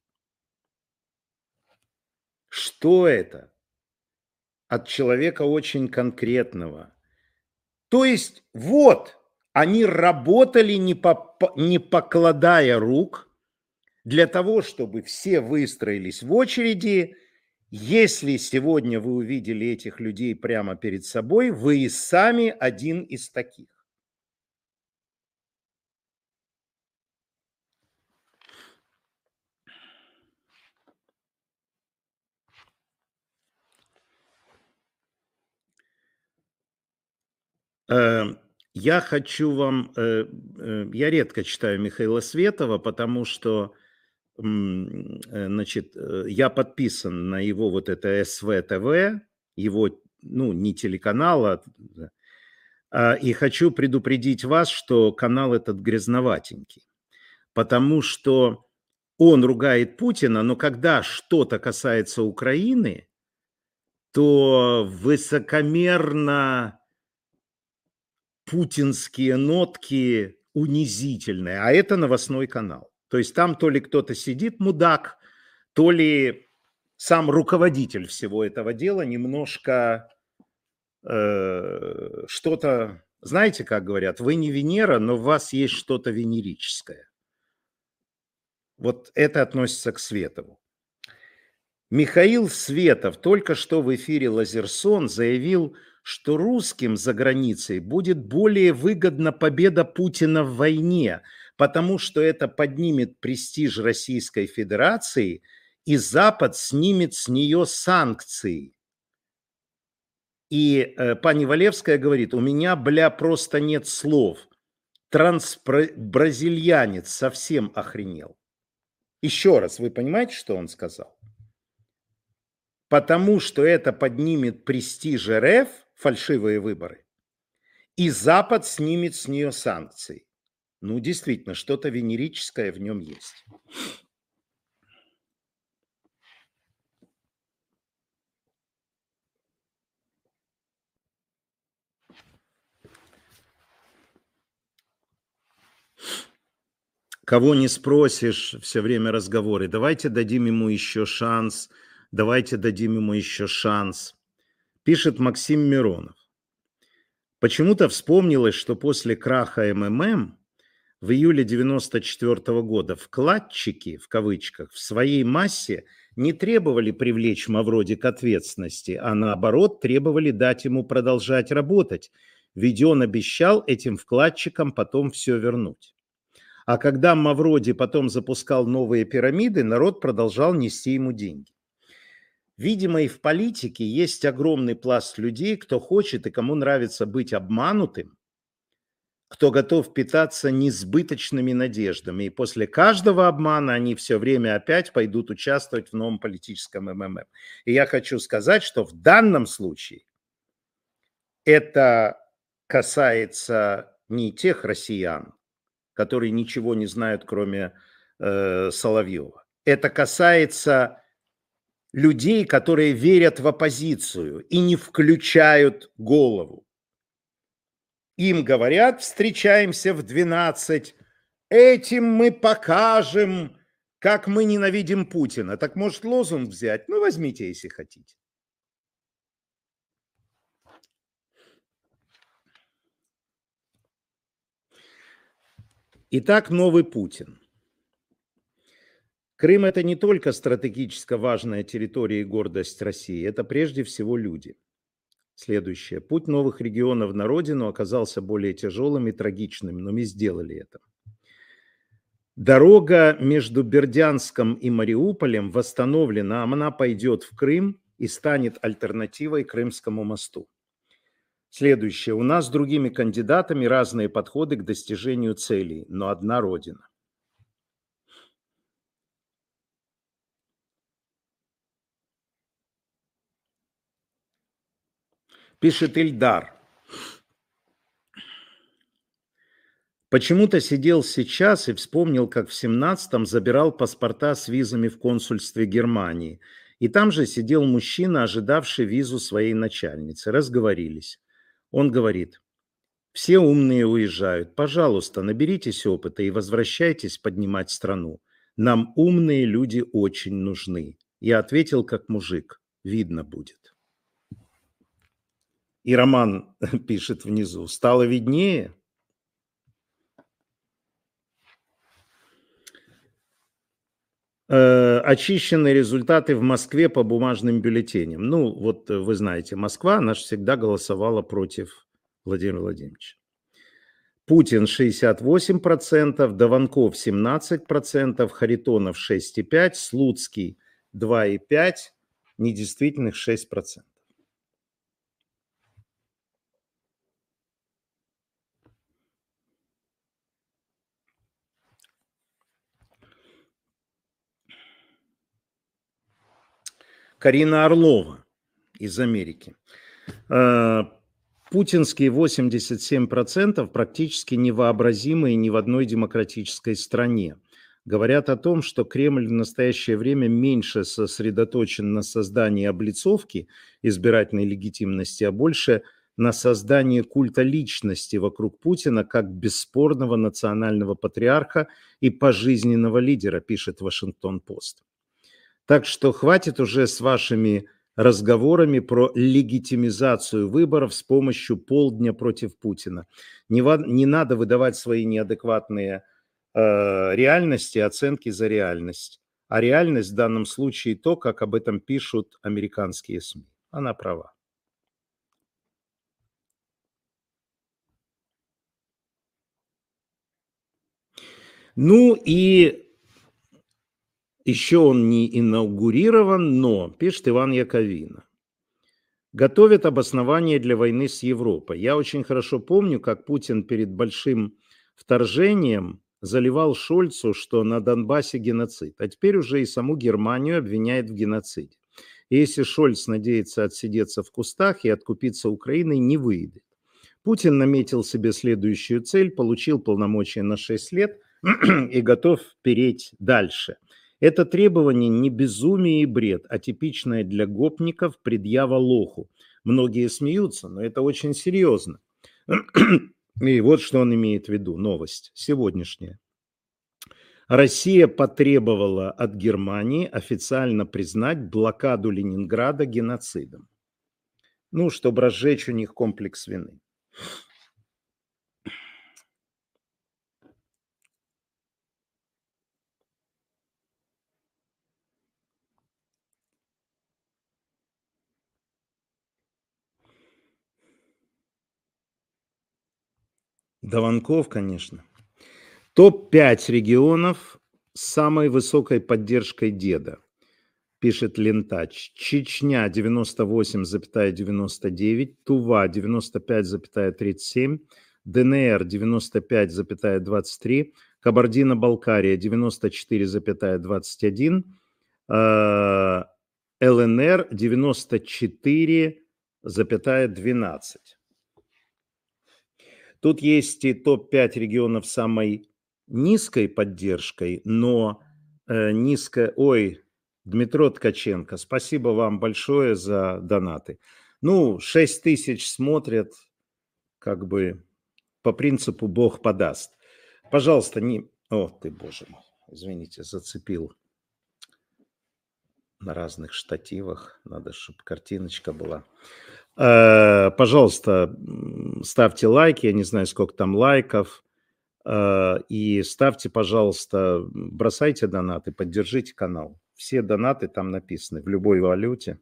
Что это? От человека очень конкретного. То есть, вот, они работали, не, по, не покладая рук, для того, чтобы все выстроились в очереди. Если сегодня вы увидели этих людей прямо перед собой, вы и сами один из таких. Я хочу вам... Я редко читаю Михаила Светова, потому что значит, я подписан на его вот это СВ-ТВ, его, ну, не телеканал, а, и хочу предупредить вас, что канал этот грязноватенький, потому что он ругает Путина, но когда что-то касается Украины, то высокомерно путинские нотки унизительные, а это новостной канал. То есть там то ли кто-то сидит, мудак, то ли сам руководитель всего этого дела немножко э, что-то, знаете, как говорят, вы не Венера, но в вас есть что-то венерическое. Вот это относится к Светову. Михаил Светов только что в эфире «Лазерсон» заявил, что русским за границей будет более выгодна победа Путина в войне, потому что это поднимет престиж Российской Федерации, и Запад снимет с нее санкции. И э, пани Валевская говорит, у меня, бля, просто нет слов. Трансбразильянец совсем охренел. Еще раз, вы понимаете, что он сказал? Потому что это поднимет престиж РФ, фальшивые выборы, и Запад снимет с нее санкции. Ну, действительно, что-то венерическое в нем есть. Кого не спросишь, все время разговоры. Давайте дадим ему еще шанс. Давайте дадим ему еще шанс. Пишет Максим Миронов. Почему-то вспомнилось, что после краха эм эм эм в июле девяносто четвёртого года вкладчики, в кавычках, в своей массе не требовали привлечь Мавроди к ответственности, а наоборот требовали дать ему продолжать работать, ведь он обещал этим вкладчикам потом все вернуть. А когда Мавроди потом запускал новые пирамиды, народ продолжал нести ему деньги. Видимо, и в политике есть огромный пласт людей, кто хочет и кому нравится быть обманутым, кто готов питаться несбыточными надеждами. И после каждого обмана они все время опять пойдут участвовать в новом политическом эм эм эм. И я хочу сказать, что в данном случае это касается не тех россиян, которые ничего не знают, кроме э, Соловьева. Это касается людей, которые верят в оппозицию и не включают голову. Им говорят, встречаемся в двенадцать, этим мы покажем, как мы ненавидим Путина. Так может лозунг взять? Ну, возьмите, если хотите. Итак, новый Путин. Крым – это не только стратегически важная территория и гордость России, это прежде всего люди. Следующее. Путь новых регионов на родину оказался более тяжелым и трагичным, но мы сделали это. Дорога между Бердянском и Мариуполем восстановлена, она пойдет в Крым и станет альтернативой Крымскому мосту. Следующее. У нас с другими кандидатами разные подходы к достижению целей, но одна родина. Пишет Ильдар. Почему-то сидел сейчас и вспомнил, как в семнадцатом забирал паспорта с визами в консульстве Германии. И там же сидел мужчина, ожидавший визу своей начальницы. Разговорились. Он говорит, все умные уезжают. Пожалуйста, наберитесь опыта и возвращайтесь поднимать страну. Нам умные люди очень нужны. Я ответил как мужик. Видно будет. И Роман пишет внизу. Стало виднее? Э, очищенные результаты в Москве по бумажным бюллетеням. Ну, вот вы знаете, Москва, она же всегда голосовала против Владимира Владимировича. Путин шестьдесят восемь процентов, Дованков семнадцать процентов, Харитонов шесть и пять процентов, Слуцкий два и пять процентов, недействительных шесть процентов. Карина Орлова из Америки. Путинские восемьдесят семь процентов практически невообразимые ни в одной демократической стране. Говорят о том, что Кремль в настоящее время меньше сосредоточен на создании облицовки избирательной легитимности, а больше на создании культа личности вокруг Путина как бесспорного национального патриарха и пожизненного лидера, пишет Вашингтон-Пост. Так что хватит уже с вашими разговорами про легитимизацию выборов с помощью полдня против Путина. Не, не надо выдавать свои неадекватные э, реальности, оценки за реальность. А реальность в данном случае то, как об этом пишут американские СМИ. Она права. Ну и еще он не инаугурирован, но, пишет Иван Яковина, готовят обоснование для войны с Европой. Я очень хорошо помню, как Путин перед большим вторжением заливал Шольцу, что на Донбассе геноцид, а теперь уже и саму Германию обвиняет в геноциде. И если Шольц надеется отсидеться в кустах и откупиться Украиной, не выйдет. Путин наметил себе следующую цель, получил полномочия на шесть лет и готов переть дальше. Это требование не безумие и бред, а типичное для гопников предъява лоху. Многие смеются, но это очень серьезно. И вот что он имеет в виду, новость сегодняшняя. Россия потребовала от Германии официально признать блокаду Ленинграда геноцидом. Ну, чтобы разжечь у них комплекс вины. Дованков, конечно. топ пять регионов с самой высокой поддержкой деда, пишет Лентач. Чечня девяносто восемь целых девяносто девять, Тува девяносто пять целых тридцать семь, ДНР девяносто пять целых двадцать три, Кабардино-Балкария девяносто четыре целых двадцать один, ЛНР девяносто четыре целых двенадцать. Тут есть и топ пять регионов с самой низкой поддержкой, но э, низкая... Ой, Дмитро Ткаченко, спасибо вам большое за донаты. Ну, шесть тысяч смотрят, как бы по принципу Бог подаст. Пожалуйста, не... О, ты, боже мой, извините, зацепил на разных штативах. Надо, чтобы картиночка была. Пожалуйста, ставьте лайки, я не знаю, сколько там лайков, и ставьте, пожалуйста, бросайте донаты, поддержите канал. Все донаты там написаны в любой валюте.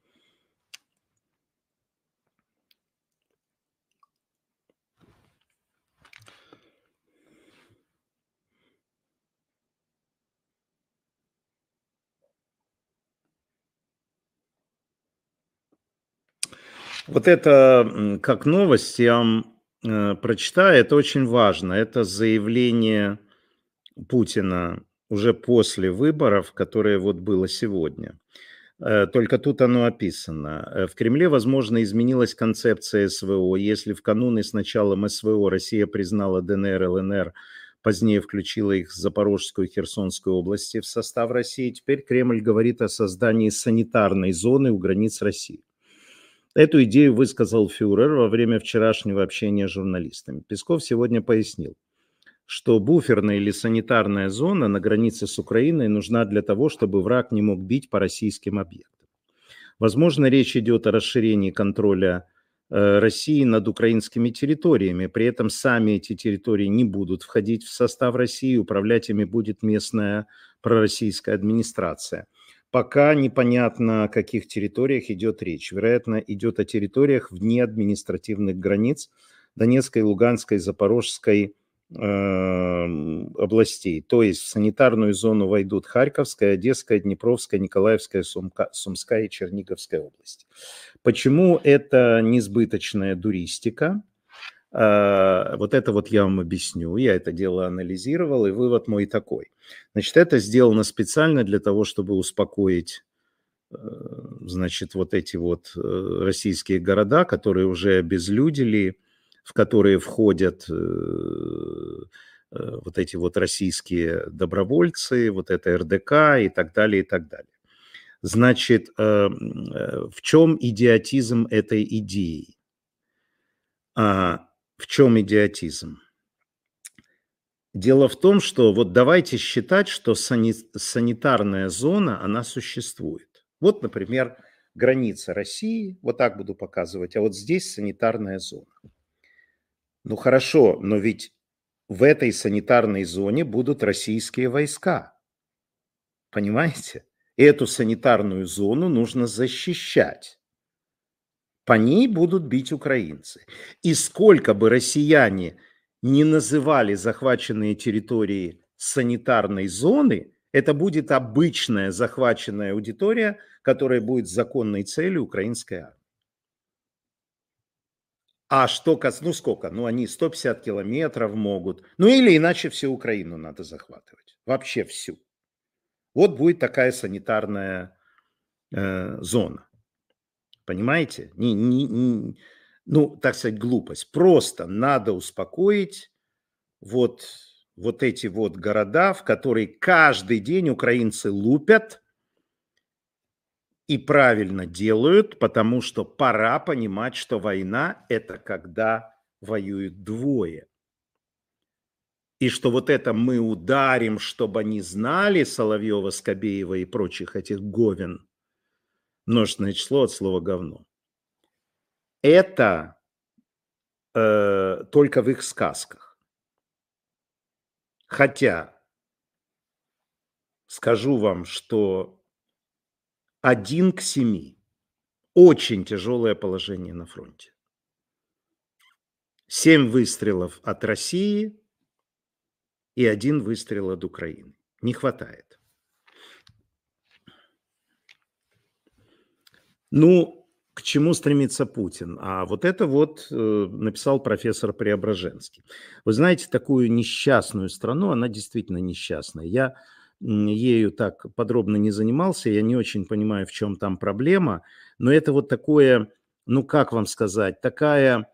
Вот это как новость я вам э, прочитаю, это очень важно. Это заявление Путина уже после выборов, которое вот было сегодня. Э, только тут оно описано. В Кремле, возможно, изменилась концепция СВО. Если в кануны с началом СВО Россия признала ДНР, ЛНР, позднее включила их в Запорожскую и Херсонскую области в состав России, теперь Кремль говорит о создании санитарной зоны у границ России. Эту идею высказал фюрер во время вчерашнего общения с журналистами. Песков сегодня пояснил, что буферная или санитарная зона на границе с Украиной нужна для того, чтобы враг не мог бить по российским объектам. Возможно, речь идет о расширении контроля э, России над украинскими территориями. При этом сами эти территории не будут входить в состав России, управлять ими будет местная пророссийская администрация. Пока непонятно, о каких территориях идет речь. Вероятно, идет о территориях вне административных границ Донецкой, Луганской, Запорожской э, областей. То есть в санитарную зону войдут Харьковская, Одесская, Днепровская, Николаевская, Сумка, Сумская и Черниговская области. Почему это несбыточная дуристика? Э, вот это вот я вам объясню. Я это дело анализировал, и вывод мой такой. Значит, это сделано специально для того, чтобы успокоить, значит, вот эти вот российские города, которые уже обезлюдили, в которые входят вот эти вот российские добровольцы, вот это эр дэ ка и так далее, и так далее. Значит, в чем идиотизм этой идеи? В чем идиотизм? Дело в том, что вот давайте считать, что сани- санитарная зона, она существует. Вот, например, граница России, вот так буду показывать, а вот здесь санитарная зона. Ну хорошо, но ведь в этой санитарной зоне будут российские войска. Понимаете? И эту санитарную зону нужно защищать. По ней будут бить украинцы. И сколько бы россияне не называли захваченные территории санитарной зоны, это будет обычная захваченная аудитория, которая будет законной целью украинской армии. А что касается, ну сколько? Ну они сто пятьдесят километров могут. Ну или иначе всю Украину надо захватывать. Вообще всю. Вот будет такая санитарная э, зона. Понимаете? Не, не, не, ну, так сказать, глупость. Просто надо успокоить вот, вот эти вот города, в которые каждый день украинцы лупят и правильно делают, потому что пора понимать, что война – это когда воюют двое. И что вот это мы ударим, чтобы они знали, Соловьева, Скобеева и прочих этих говен, множественное число от слова говно, это э, только в их сказках. Хотя скажу вам, что один к семи очень тяжелое положение на фронте. Семь выстрелов от России и один выстрел от Украины. Не хватает. Ну, к чему стремится Путин? А вот это вот э, написал профессор Преображенский. Вы знаете, такую несчастную страну, она действительно несчастная. Я ею так подробно не занимался, я не очень понимаю, в чем там проблема, но это вот такое, ну как вам сказать, такая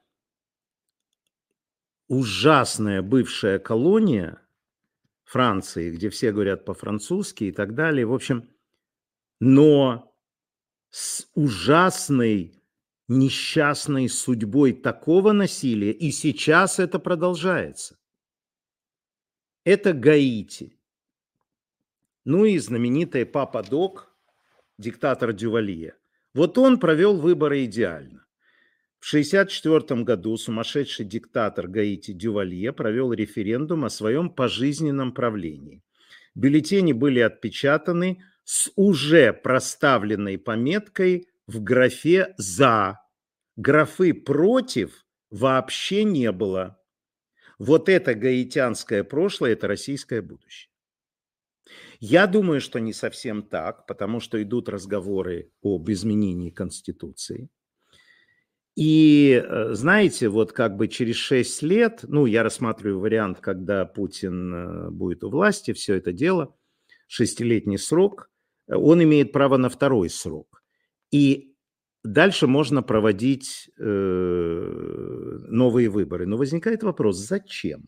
ужасная бывшая колония Франции, где все говорят по-французски и так далее, в общем, но с ужасной, несчастной судьбой такого насилия, и сейчас это продолжается. Это Гаити. Ну и знаменитый Папа Док, диктатор Дювалье. Вот он провел выборы идеально. В шестьдесят четвёртом году сумасшедший диктатор Гаити Дювалье провел референдум о своем пожизненном правлении. Бюллетени были отпечатаны с уже проставленной пометкой в графе «За». Графы «Против» вообще не было. Вот это гаитянское прошлое, это российское будущее. Я думаю, что не совсем так, потому что идут разговоры об изменении Конституции. И, знаете, вот как бы через шесть лет, ну, я рассматриваю вариант, когда Путин будет у власти, все это дело, шестилетний срок, он имеет право на второй срок. И дальше можно проводить э, новые выборы. Но возникает вопрос, зачем?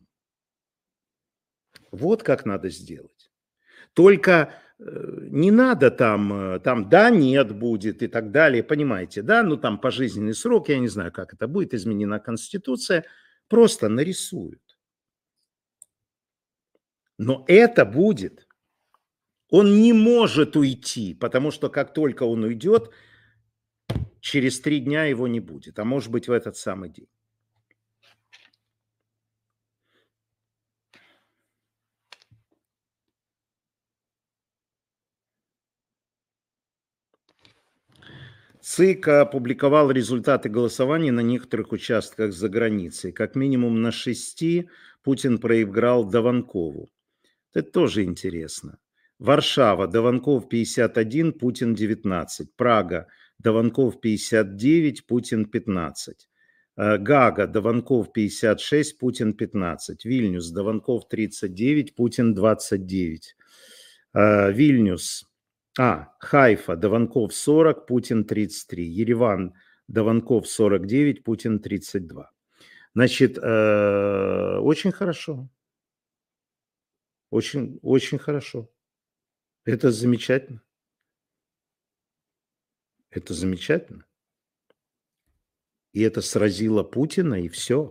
Вот как надо сделать. Только не надо там, там да, нет будет и так далее, понимаете, да, ну там пожизненный срок, я не знаю, как это будет, изменена Конституция, просто нарисуют. Но это будет. Он не может уйти, потому что как только он уйдет, через три дня его не будет, а может быть в этот самый день. ЦИК опубликовал результаты голосования на некоторых участках за границей. Как минимум на шести Путин проиграл Дованкову. Это тоже интересно. Варшава, Дованков пятьдесят один, Путин девятнадцать. Прага, Дованков пятьдесят девять, Путин пятнадцать. Гага, Дованков пятьдесят шесть, Путин пятнадцать. Вильнюс, Дованков тридцать девять, Путин двадцать девять. Вильнюс. А, Хайфа, Дованков сорок, Путин тридцать три. Ереван, Дованков сорок девять, Путин тридцать два. Значит, э, очень хорошо. Очень, очень хорошо. Это замечательно. Это замечательно. И это сразило Путина, и все.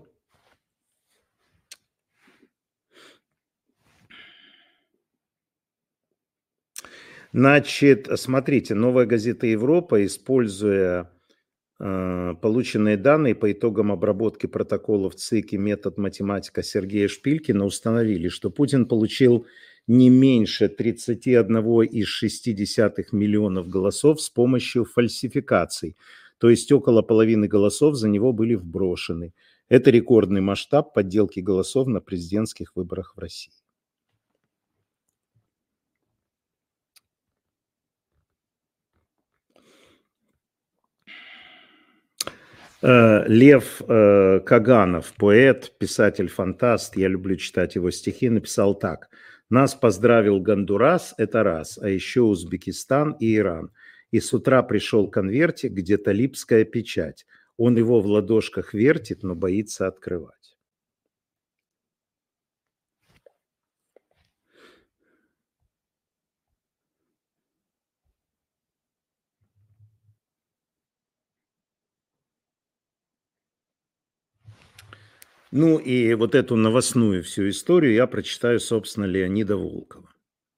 Значит, смотрите, «Новая газета Европа», используя э, полученные данные по итогам обработки протоколов ЦИК и метод математика Сергея Шпилькина, установили, что Путин получил не меньше тридцать один целых шесть десятых миллионов голосов с помощью фальсификаций. То есть около половины голосов за него были вброшены. Это рекордный масштаб подделки голосов на президентских выборах в России. Лев Каганов, поэт, писатель-фантаст, я люблю читать его стихи, написал так. Нас поздравил Гондурас, это раз, а еще Узбекистан и Иран. И с утра пришел конвертик, где талибская печать. Он его в ладошках вертит, но боится открывать. Ну и вот эту новостную всю историю я прочитаю, собственно, Леонида Волкова.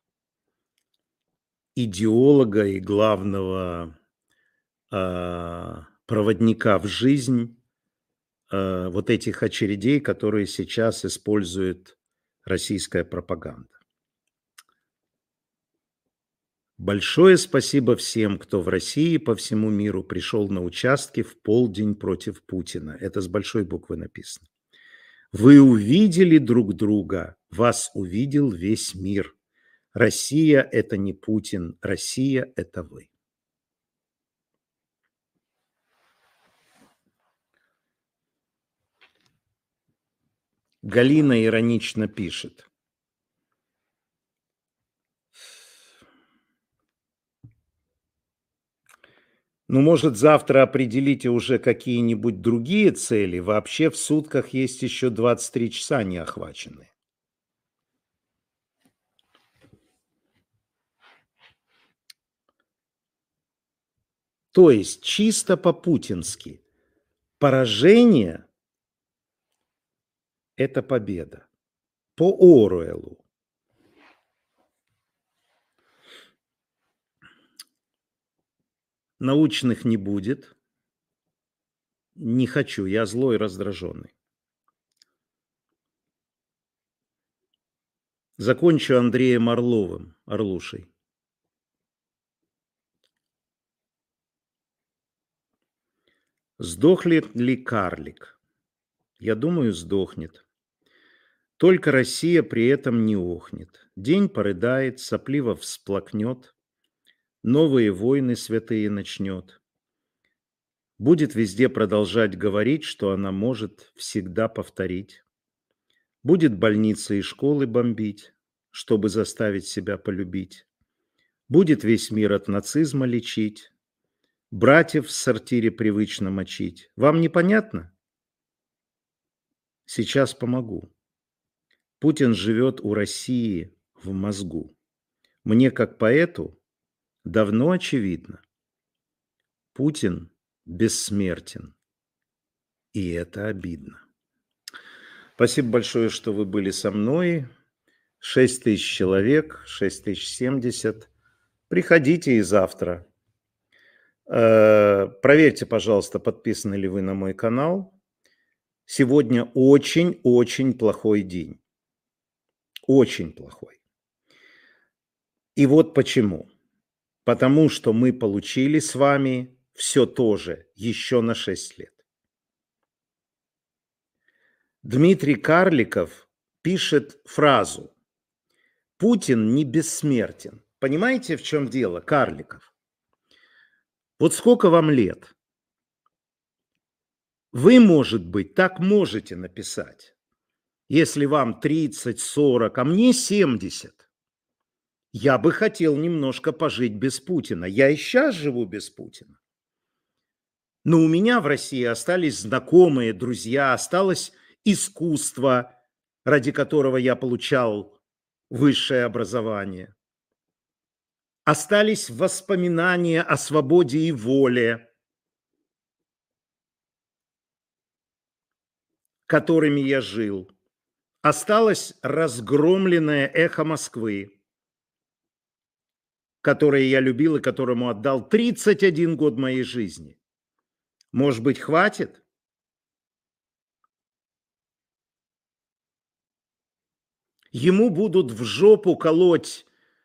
Идеолога и главного э, проводника в жизнь э, вот этих очередей, которые сейчас использует российская пропаганда. Большое спасибо всем, кто в России и по всему миру пришел на участки в полдень против Путина. Это с большой буквы написано. Вы увидели друг друга, вас увидел весь мир. Россия – это не Путин, Россия – это вы. Галина иронично пишет. Ну, может, завтра определите уже какие-нибудь другие цели. Вообще в сутках есть еще двадцать три часа не охваченные. То есть чисто по-путински поражение – это победа. По Оруэллу. Научных не будет. Не хочу, я злой и раздраженный. Закончу Андреем Орловым, Орлушей. Сдохнет ли карлик? Я думаю, сдохнет. Только Россия при этом не охнет. День порыдает, сопливо всплакнет. Новые войны святые начнет. Будет везде продолжать говорить, что она может всегда повторить. Будет больницы и школы бомбить, чтобы заставить себя полюбить. Будет весь мир от нацизма лечить. Братьев в сортире привычно мочить. Вам непонятно? Сейчас помогу. Путин живет у России в мозгу. Мне, как поэту, давно очевидно. Путин бессмертен. И это обидно. Спасибо большое, что вы были со мной. шесть тысяч человек, шесть тысяч семьдесят. Приходите и завтра. Проверьте, пожалуйста, подписаны ли вы на мой канал. Сегодня очень-очень плохой день. Очень плохой. И вот почему. Потому что мы получили с вами все то же еще на шесть лет. Дмитрий Карликов пишет фразу: Путин не бессмертен. Понимаете, в чем дело, Карликов? Вот сколько вам лет? Вы, может быть, так можете написать, если вам тридцать, сорок, а мне семьдесят. Я бы хотел немножко пожить без Путина. Я и сейчас живу без Путина. Но у меня в России остались знакомые, друзья, осталось искусство, ради которого я получал высшее образование. Остались воспоминания о свободе и воле, которыми я жил. Осталось разгромленное эхо Москвы, которое я любил и которому отдал тридцать один год моей жизни. Может быть, хватит? Ему будут в жопу колоть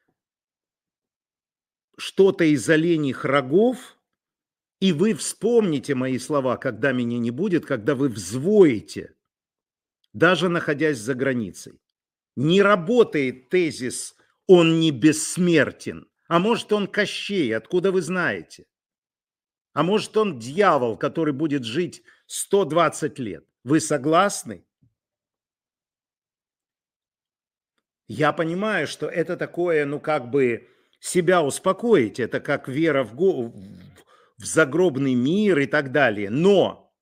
что-то из оленьих рогов, и вы вспомните мои слова, когда меня не будет, когда вы взвоите, даже находясь за границей. Не работает тезис «он не бессмертен», а может, он Кощей, откуда вы знаете? А может, он дьявол, который будет жить сто двадцать лет. Вы согласны? Я понимаю, что это такое, ну, как бы себя успокоить. Это как вера в, го... в загробный мир и так далее. Но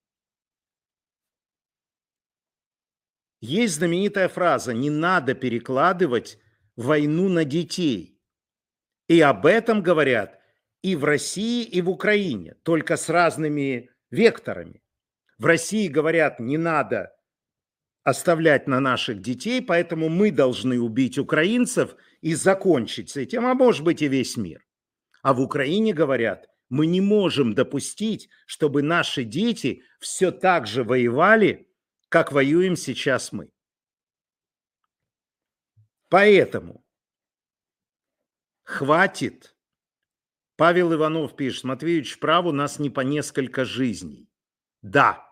есть знаменитая фраза: не надо перекладывать войну на детей. И об этом говорят и в России, и в Украине, только с разными векторами. В России говорят, не надо оставлять на наших детей, поэтому мы должны убить украинцев и закончить с этим, а может быть и весь мир. А в Украине говорят, мы не можем допустить, чтобы наши дети все так же воевали, как воюем сейчас мы. Поэтому хватит. Павел Иванов пишет: Матвеевич прав, у нас не по несколько жизней. Да,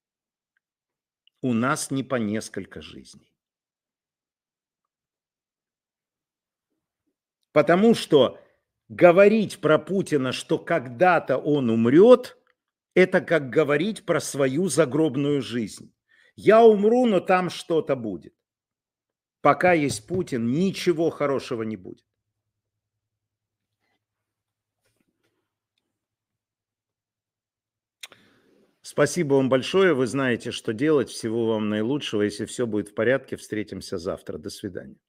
у нас не по несколько жизней. Потому что говорить про Путина, что когда-то он умрет, это как говорить про свою загробную жизнь. Я умру, но там что-то будет. Пока есть Путин, ничего хорошего не будет. Спасибо вам большое. Вы знаете, что делать. Всего вам наилучшего. Если все будет в порядке, встретимся завтра. До свидания.